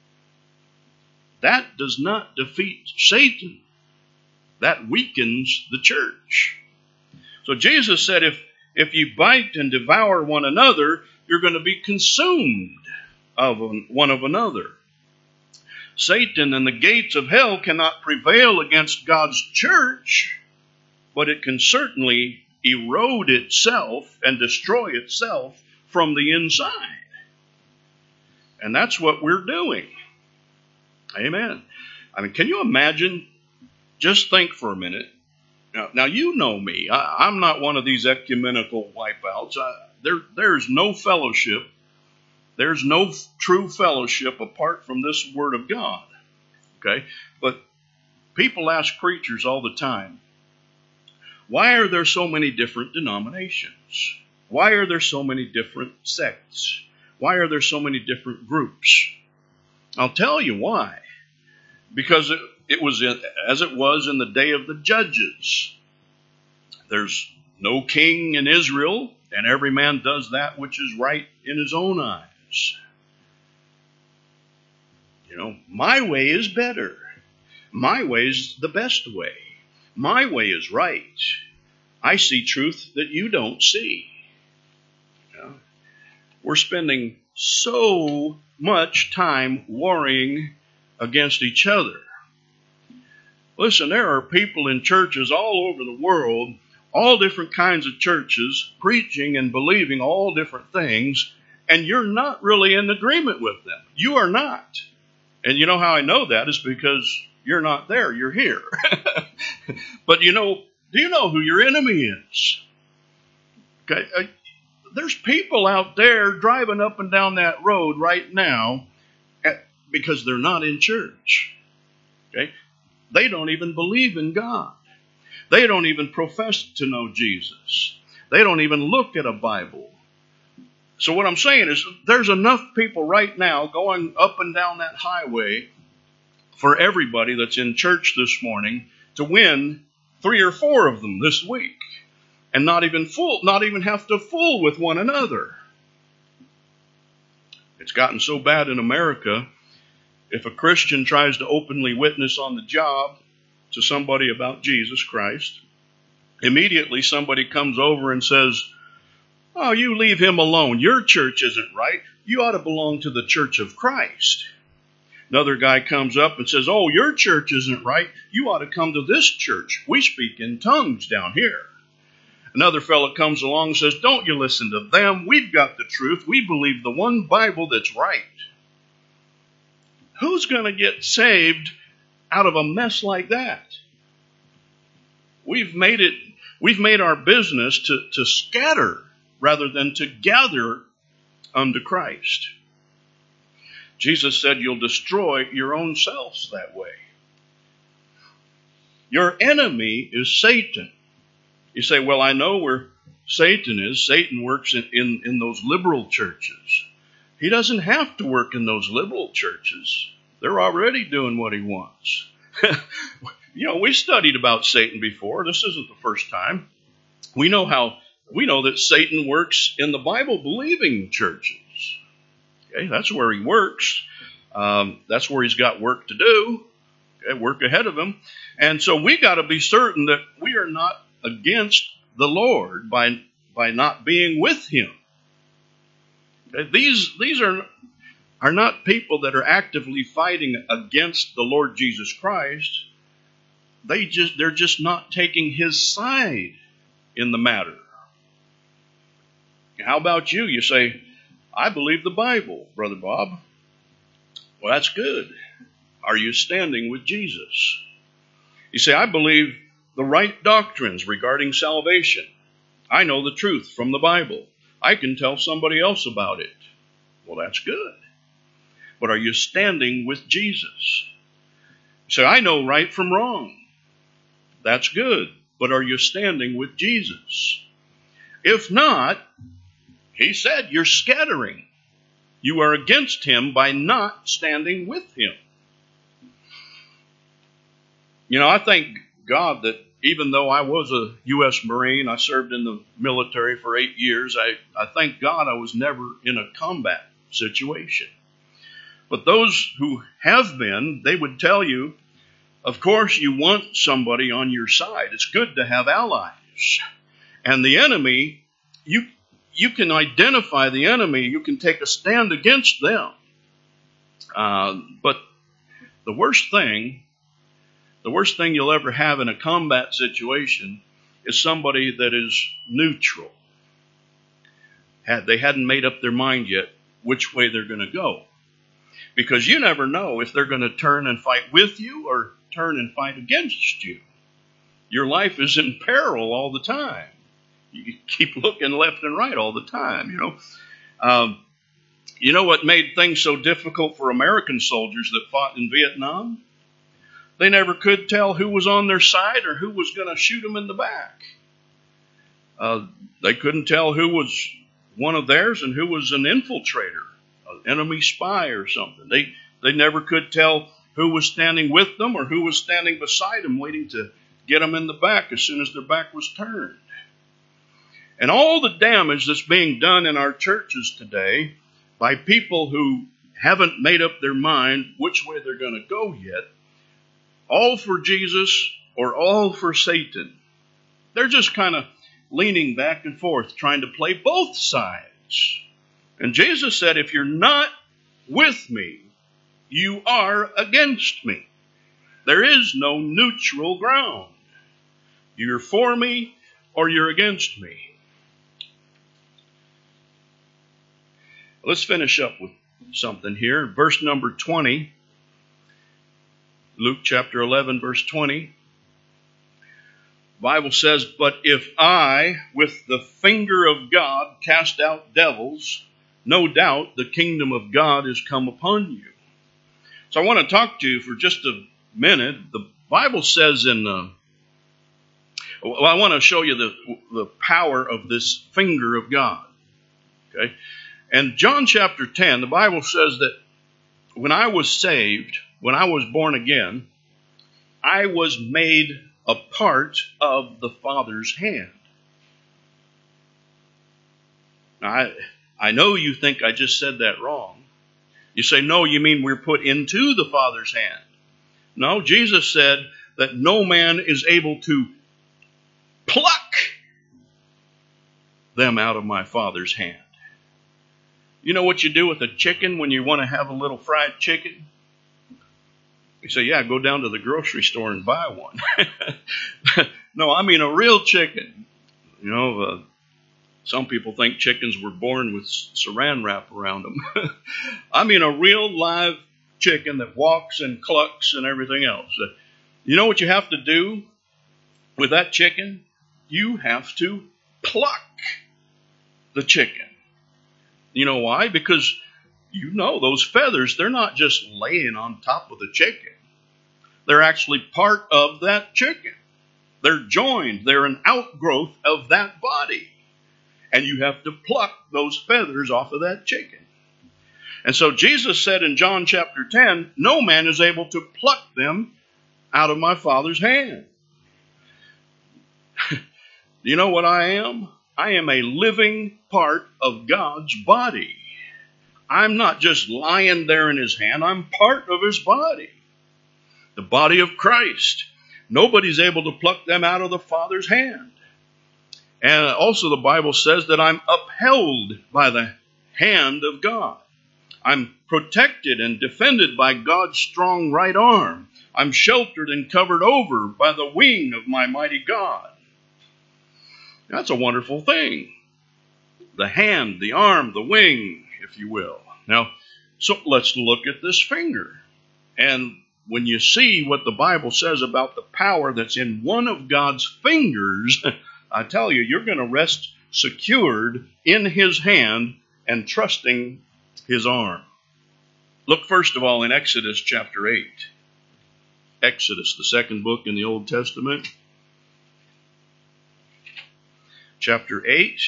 That does not defeat Satan. That weakens the church. So Jesus said, if, if you bite and devour one another, you're going to be consumed of one of another. Satan and the gates of hell cannot prevail against God's church, but it can certainly erode itself and destroy itself from the inside. And that's what we're doing. Amen. I mean, can you imagine? Just think for a minute. Now, now you know me. I, I'm not one of these ecumenical wipeouts. I, there, there's no fellowship. There's no f- true fellowship apart from this Word of God. Okay? But people ask preachers all the time, why are there so many different denominations? Why are there so many different sects? Why are there so many different groups? I'll tell you why. Because it, it was in, as it was in the day of the judges. There's no king in Israel, and every man does that which is right in his own eyes. You know, my way is better. My way is the best way. My way is right. I see truth that you don't see. You know, we're spending so much time worrying against each other. Listen, there are people in churches all over the world, all different kinds of churches, preaching and believing all different things, and you're not really in agreement with them. You are not. And you know how I know that is because you're not there, you're here. But you know, do you know who your enemy is? Okay, uh, there's people out there driving up and down that road right now at, because they're not in church. Okay, they don't even believe in God. They don't even profess to know Jesus. They don't even look at a Bible. So what I'm saying is there's enough people right now going up and down that highway for everybody that's in church this morning to win three or four of them this week and not even fool, not even have to fool with one another. It's gotten so bad in America, if a Christian tries to openly witness on the job to somebody about Jesus Christ, immediately somebody comes over and says, "Oh, you leave him alone. Your church isn't right. You ought to belong to the church of Christ." Another guy comes up and says, "Oh, your church isn't right. You ought to come to this church. We speak in tongues down here." Another fellow comes along and says, "Don't you listen to them. We've got the truth. We believe the one Bible that's right." Who's going to get saved out of a mess like that? We've made it, we've made our business to, to scatter rather than to gather unto Christ. Jesus said you'll destroy your own selves that way. Your enemy is Satan. You say, "Well, I know where Satan is. Satan works in, in, in those liberal churches." He doesn't have to work in those liberal churches. They're already doing what he wants. You know, we studied about Satan before. This isn't the first time. We know how, we know that Satan works in the Bible-believing churches. Okay, that's where he works. Um, that's where he's got work to do. Okay, work ahead of him. And so we got to be certain that we are not against the Lord by, by not being with him. Okay, these, these are, are not people that are actively fighting against the Lord Jesus Christ. They just, they're just not taking his side in the matter. How about you? You say, "I believe the Bible, Brother Bob." Well, that's good. Are you standing with Jesus? You say, "I believe the right doctrines regarding salvation. I know the truth from the Bible. I can tell somebody else about it." Well, that's good. But are you standing with Jesus? You say, "I know right from wrong." That's good. But are you standing with Jesus? If not, he said you're scattering. You are against him by not standing with him. You know, I thank God that even though I was a U S Marine, I served in the military for eight years, I, I thank God I was never in a combat situation. But those who have been, they would tell you, of course you want somebody on your side. It's good to have allies. And the enemy, you You can identify the enemy. You can take a stand against them. Uh, but the worst thing, the worst thing you'll ever have in a combat situation is somebody that is neutral. Had they hadn't made up their mind yet which way they're going to go. Because you never know if they're going to turn and fight with you or turn and fight against you. Your life is in peril all the time. You keep looking left and right all the time, you know. Um, you know what made things so difficult for American soldiers that fought in Vietnam? They never could tell who was on their side or who was going to shoot them in the back. Uh, they couldn't tell who was one of theirs and who was an infiltrator, an enemy spy or something. They They never could tell who was standing with them or who was standing beside them, waiting to get them in the back as soon as their back was turned. And all the damage that's being done in our churches today by people who haven't made up their mind which way they're going to go yet, all for Jesus or all for Satan. They're just kind of leaning back and forth, trying to play both sides. And Jesus said, if you're not with me, you are against me. There is no neutral ground. You're for me or you're against me. Let's finish up with something here. Verse number twenty. Luke chapter eleven, verse twenty. The Bible says, but if I, with the finger of God, cast out devils, no doubt the kingdom of God is come upon you. So I want to talk to you for just a minute. The Bible says in, uh, well, I want to show you the, the power of this finger of God. Okay. And John chapter ten, the Bible says that when I was saved, when I was born again, I was made a part of the Father's hand. Now, I, I know you think I just said that wrong. You say, no, you mean we're put into the Father's hand. No, Jesus said that no man is able to pluck them out of my Father's hand. You know what you do with a chicken when you want to have a little fried chicken? You say, yeah, go down to the grocery store and buy one. No, I mean a real chicken. You know, uh, some people think chickens were born with saran wrap around them. I mean a real live chicken that walks and clucks and everything else. Uh, you know what you have to do with that chicken? You have to pluck the chicken. You know why? Because you know those feathers, they're not just laying on top of the chicken. They're actually part of that chicken. They're joined. They're an outgrowth of that body. And you have to pluck those feathers off of that chicken. And so Jesus said in John chapter ten, no man is able to pluck them out of my Father's hand. You know what I am? I am a living part of God's body. I'm not just lying there in his hand. I'm part of his body. The body of Christ. Nobody's able to pluck them out of the Father's hand. And also the Bible says that I'm upheld by the hand of God. I'm protected and defended by God's strong right arm. I'm sheltered and covered over by the wing of my mighty God. That's a wonderful thing. The hand, the arm, the wing, if you will. Now, so let's look at this finger. And when you see what the Bible says about the power that's in one of God's fingers, I tell you, you're going to rest secured in his hand and trusting his arm. Look first of all in Exodus chapter eight. Exodus, the second book in the Old Testament. Chapter eight.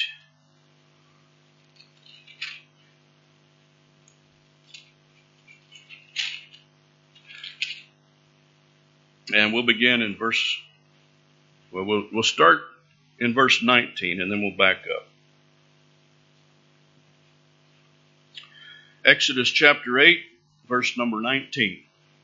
And we'll begin in verse, well, we'll, we'll start in verse nineteen and then we'll back up. Exodus chapter eight, verse number nineteen.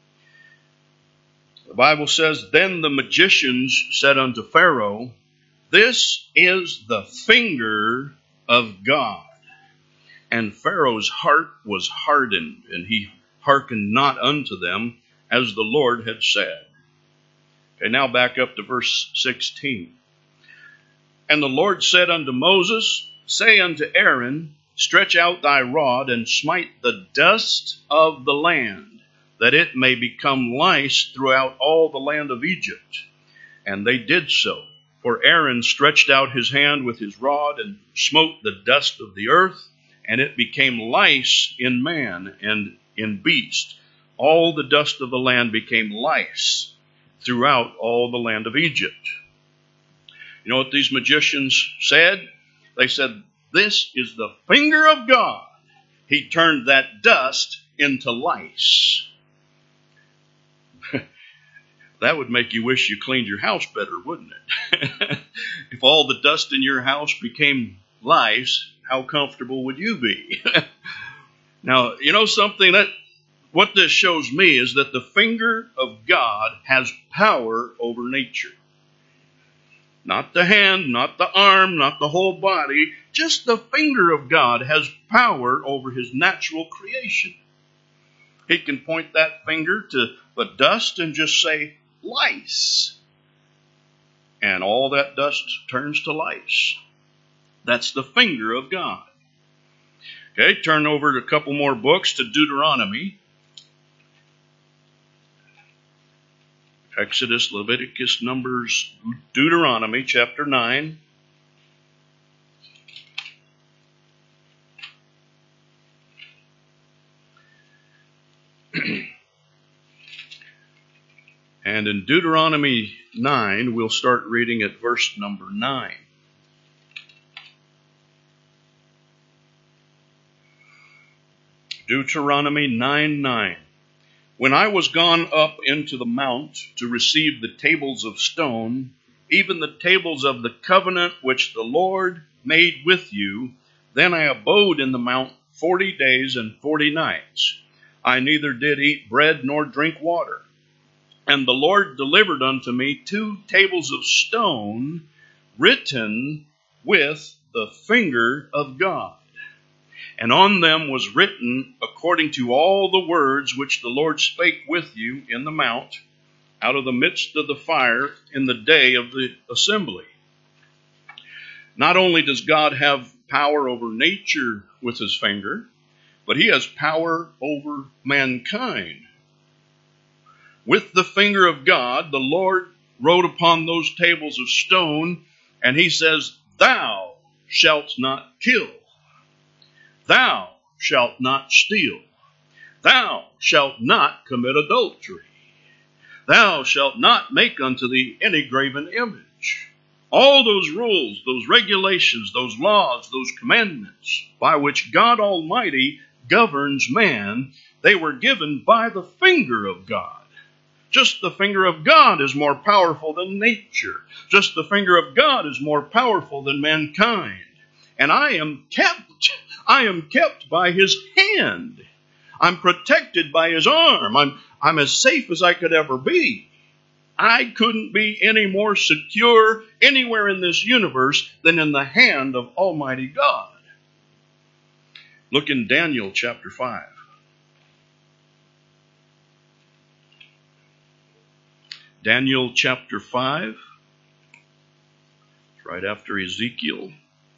The Bible says, then the magicians said unto Pharaoh, this is the finger of God. And Pharaoh's heart was hardened, and he hearkened not unto them, as the Lord had said. Okay, now back up to verse sixteen. And the Lord said unto Moses, say unto Aaron, stretch out thy rod, and smite the dust of the land, that it may become lice throughout all the land of Egypt. And they did so. For Aaron stretched out his hand with his rod, and smote the dust of the earth, and it became lice in man and in beast. All the dust of the land became lice throughout all the land of Egypt. You know what these magicians said? They said, this is the finger of God. He turned that dust into lice. That would make you wish you cleaned your house better, wouldn't it? If all the dust in your house became lice, how comfortable would you be? Now, you know something? That what this shows me is that the finger of God has power over nature. Not the hand, not the arm, not the whole body. Just the finger of God has power over his natural creation. He can point that finger to the dust and just say, lice. And all that dust turns to lice. That's the finger of God. Okay, turn over to a couple more books to Deuteronomy. Exodus, Leviticus, Numbers, Deuteronomy, chapter nine. And in Deuteronomy nine, we'll start reading at verse number nine. Deuteronomy nine nine. When I was gone up into the mount to receive the tables of stone, even the tables of the covenant which the Lord made with you, then I abode in the mount forty days and forty nights. I neither did eat bread nor drink water. And the Lord delivered unto me two tables of stone written with the finger of God. And on them was written, according to all the words which the Lord spake with you in the mount, out of the midst of the fire in the day of the assembly. Not only does God have power over nature with his finger, but he has power over mankind. With the finger of God, the Lord wrote upon those tables of stone, and he says, thou shalt not kill. Thou shalt not steal. Thou shalt not commit adultery. Thou shalt not make unto thee any graven image. All those rules, those regulations, those laws, those commandments by which God Almighty governs man, they were given by the finger of God. Just the finger of God is more powerful than nature. Just the finger of God is more powerful than mankind. And I am kept, I am kept by his hand. I'm protected by his arm. I'm, I'm as safe as I could ever be. I couldn't be any more secure anywhere in this universe than in the hand of Almighty God. Look in Daniel chapter five. Daniel chapter five. It's right after Ezekiel.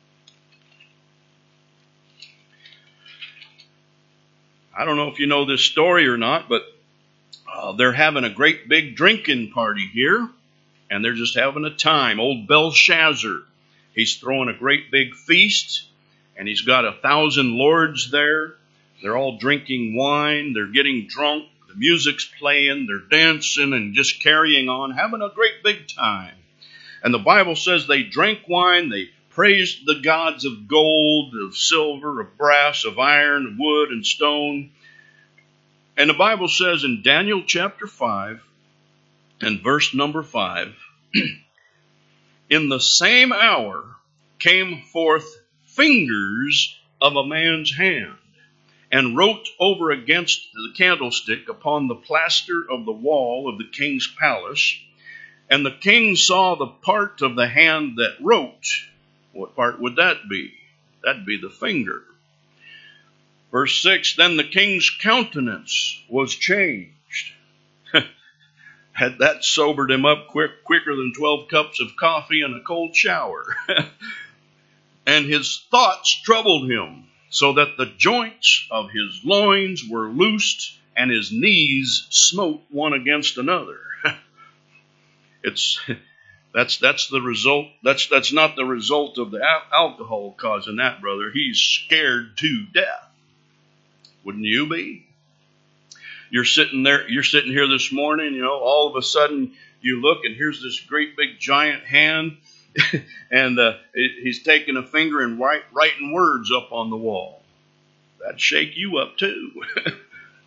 I don't know if you know this story or not, but uh, they're having a great big drinking party here, and they're just having a time. Old Belshazzar, he's throwing a great big feast, and he's got a thousand lords there. They're all drinking wine. They're getting drunk. The music's playing. They're dancing and just carrying on, having a great big time. And the Bible says they drank wine. They praised the gods of gold, of silver, of brass, of iron, of wood, and stone. And the Bible says in Daniel chapter five and verse number five, in the same hour came forth fingers of a man's hand, and wrote over against the candlestick upon the plaster of the wall of the king's palace. And the king saw the part of the hand that wrote. What part would that be? That'd be the finger. Verse six, then the king's countenance was changed. Had that sobered him up quick, quicker than twelve cups of coffee and a cold shower. And his thoughts troubled him, so that the joints of his loins were loosed, and his knees smote one against another. It's that's that's the result. That's that's not the result of the al- alcohol causing that, brother. He's scared to death. Wouldn't you be? You're sitting there. You're sitting here this morning. You know, all of a sudden you look, and here's this great big giant hand. And uh, he's taking a finger and write, writing words up on the wall. That'd shake you up too.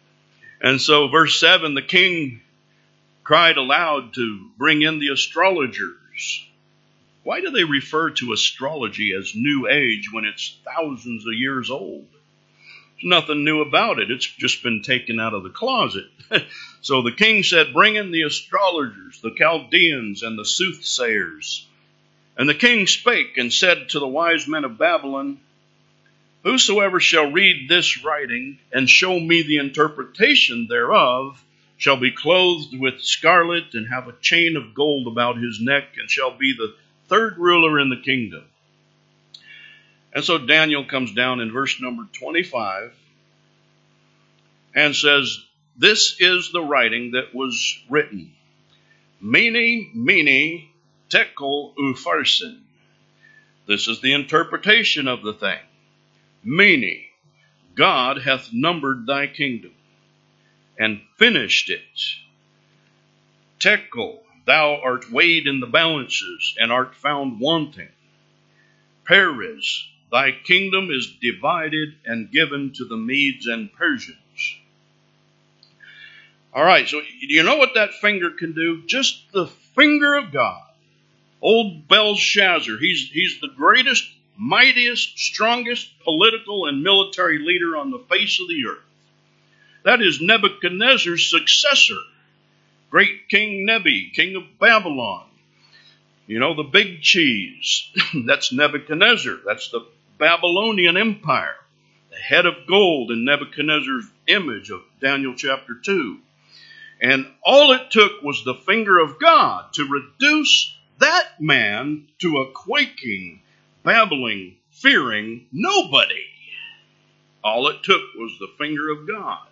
And so verse seven, the king cried aloud to bring in the astrologers. Why do they refer to astrology as New Age when it's thousands of years old? There's nothing new about it. It's just been taken out of the closet. So the king said, bring in the astrologers, the Chaldeans, and the soothsayers. And the king spake and said to the wise men of Babylon, whosoever shall read this writing and show me the interpretation thereof shall be clothed with scarlet and have a chain of gold about his neck and shall be the third ruler in the kingdom. And so Daniel comes down in verse number twenty-five and says, this is the writing that was written. Mene, mene, tekel upharsin. This is the interpretation of the thing. Mene, God hath numbered thy kingdom and finished it. Tekel, thou art weighed in the balances and art found wanting. Peres, thy kingdom is divided and given to the Medes and Persians. All right, so you know what that finger can do? Just the finger of God. Old Belshazzar, he's, he's the greatest, mightiest, strongest political and military leader on the face of the earth. That is Nebuchadnezzar's successor, great King Nebi, king of Babylon. You know, the big cheese. That's Nebuchadnezzar. That's the Babylonian Empire. The head of gold in Nebuchadnezzar's image of Daniel chapter two. And all it took was the finger of God to reduce that man to a quaking, babbling, fearing nobody. All it took was the finger of God.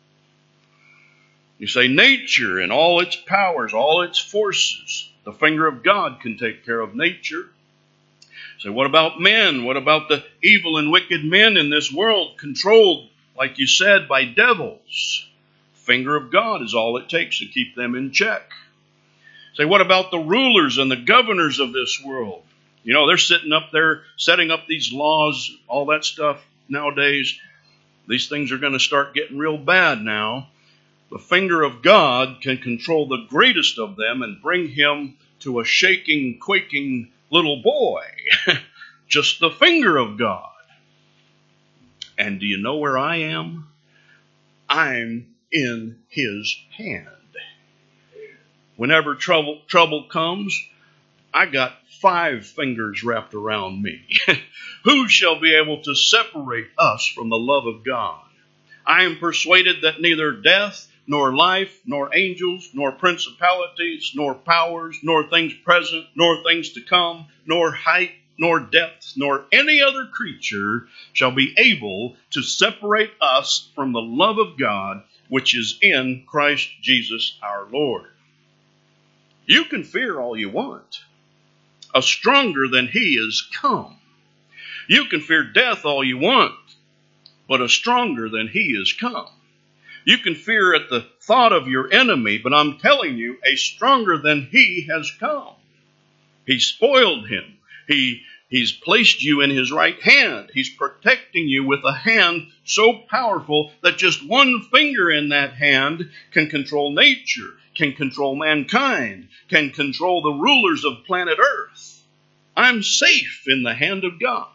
You say nature and all its powers, all its forces. The finger of God can take care of nature. So what about men? What about the evil and wicked men in this world controlled, like you said, by devils? The finger of God is all it takes to keep them in check. Say, what about the rulers and the governors of this world? You know, they're sitting up there setting up these laws, all that stuff nowadays. These things are going to start getting real bad now. The finger of God can control the greatest of them and bring him to a shaking, quaking little boy. Just the finger of God. And do you know where I am? I'm in his hand. Whenever trouble, trouble comes, I got five fingers wrapped around me. Who shall be able to separate us from the love of God? I am persuaded that neither death, nor life, nor angels, nor principalities, nor powers, nor things present, nor things to come, nor height, nor depth, nor any other creature shall be able to separate us from the love of God, which is in Christ Jesus our Lord. You can fear all you want. A stronger than he is come. You can fear death all you want, but a stronger than he is come. You can fear at the thought of your enemy, but I'm telling you, a stronger than he has come. He spoiled him. He, he's placed you in his right hand. He's protecting you with a hand so powerful that just one finger in that hand can control nature, can control mankind, can control the rulers of planet Earth. I'm safe in the hand of God.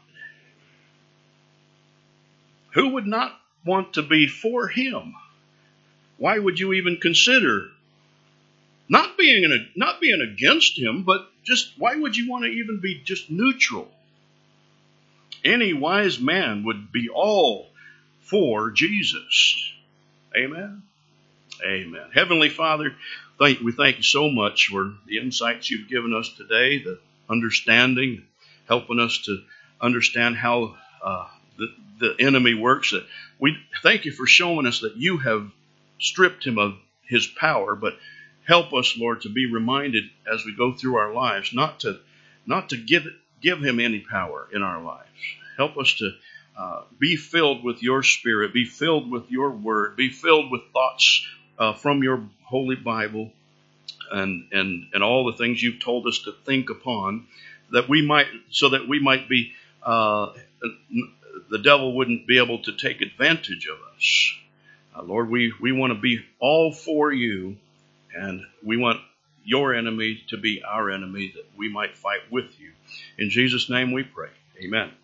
Who would not want to be for him? Why would you even consider not being in a, not being against him, but just why would you want to even be just neutral? Any wise man would be all for Jesus. Amen. Amen. Heavenly Father, thank, we thank you so much for the insights you've given us today, the understanding, helping us to understand how uh, the, the enemy works. We thank you for showing us that you have stripped him of his power, but help us, Lord, to be reminded as we go through our lives not to not to give give him any power in our lives. Help us to uh, be filled with your Spirit, be filled with your Word, be filled with thoughts uh, from your Holy Bible, and and and all the things you've told us to think upon, that we might so that we might be uh, the devil wouldn't be able to take advantage of us. Uh, Lord, we, we want to be all for you, and we want your enemy to be our enemy, that we might fight with you. In Jesus' name we pray. Amen.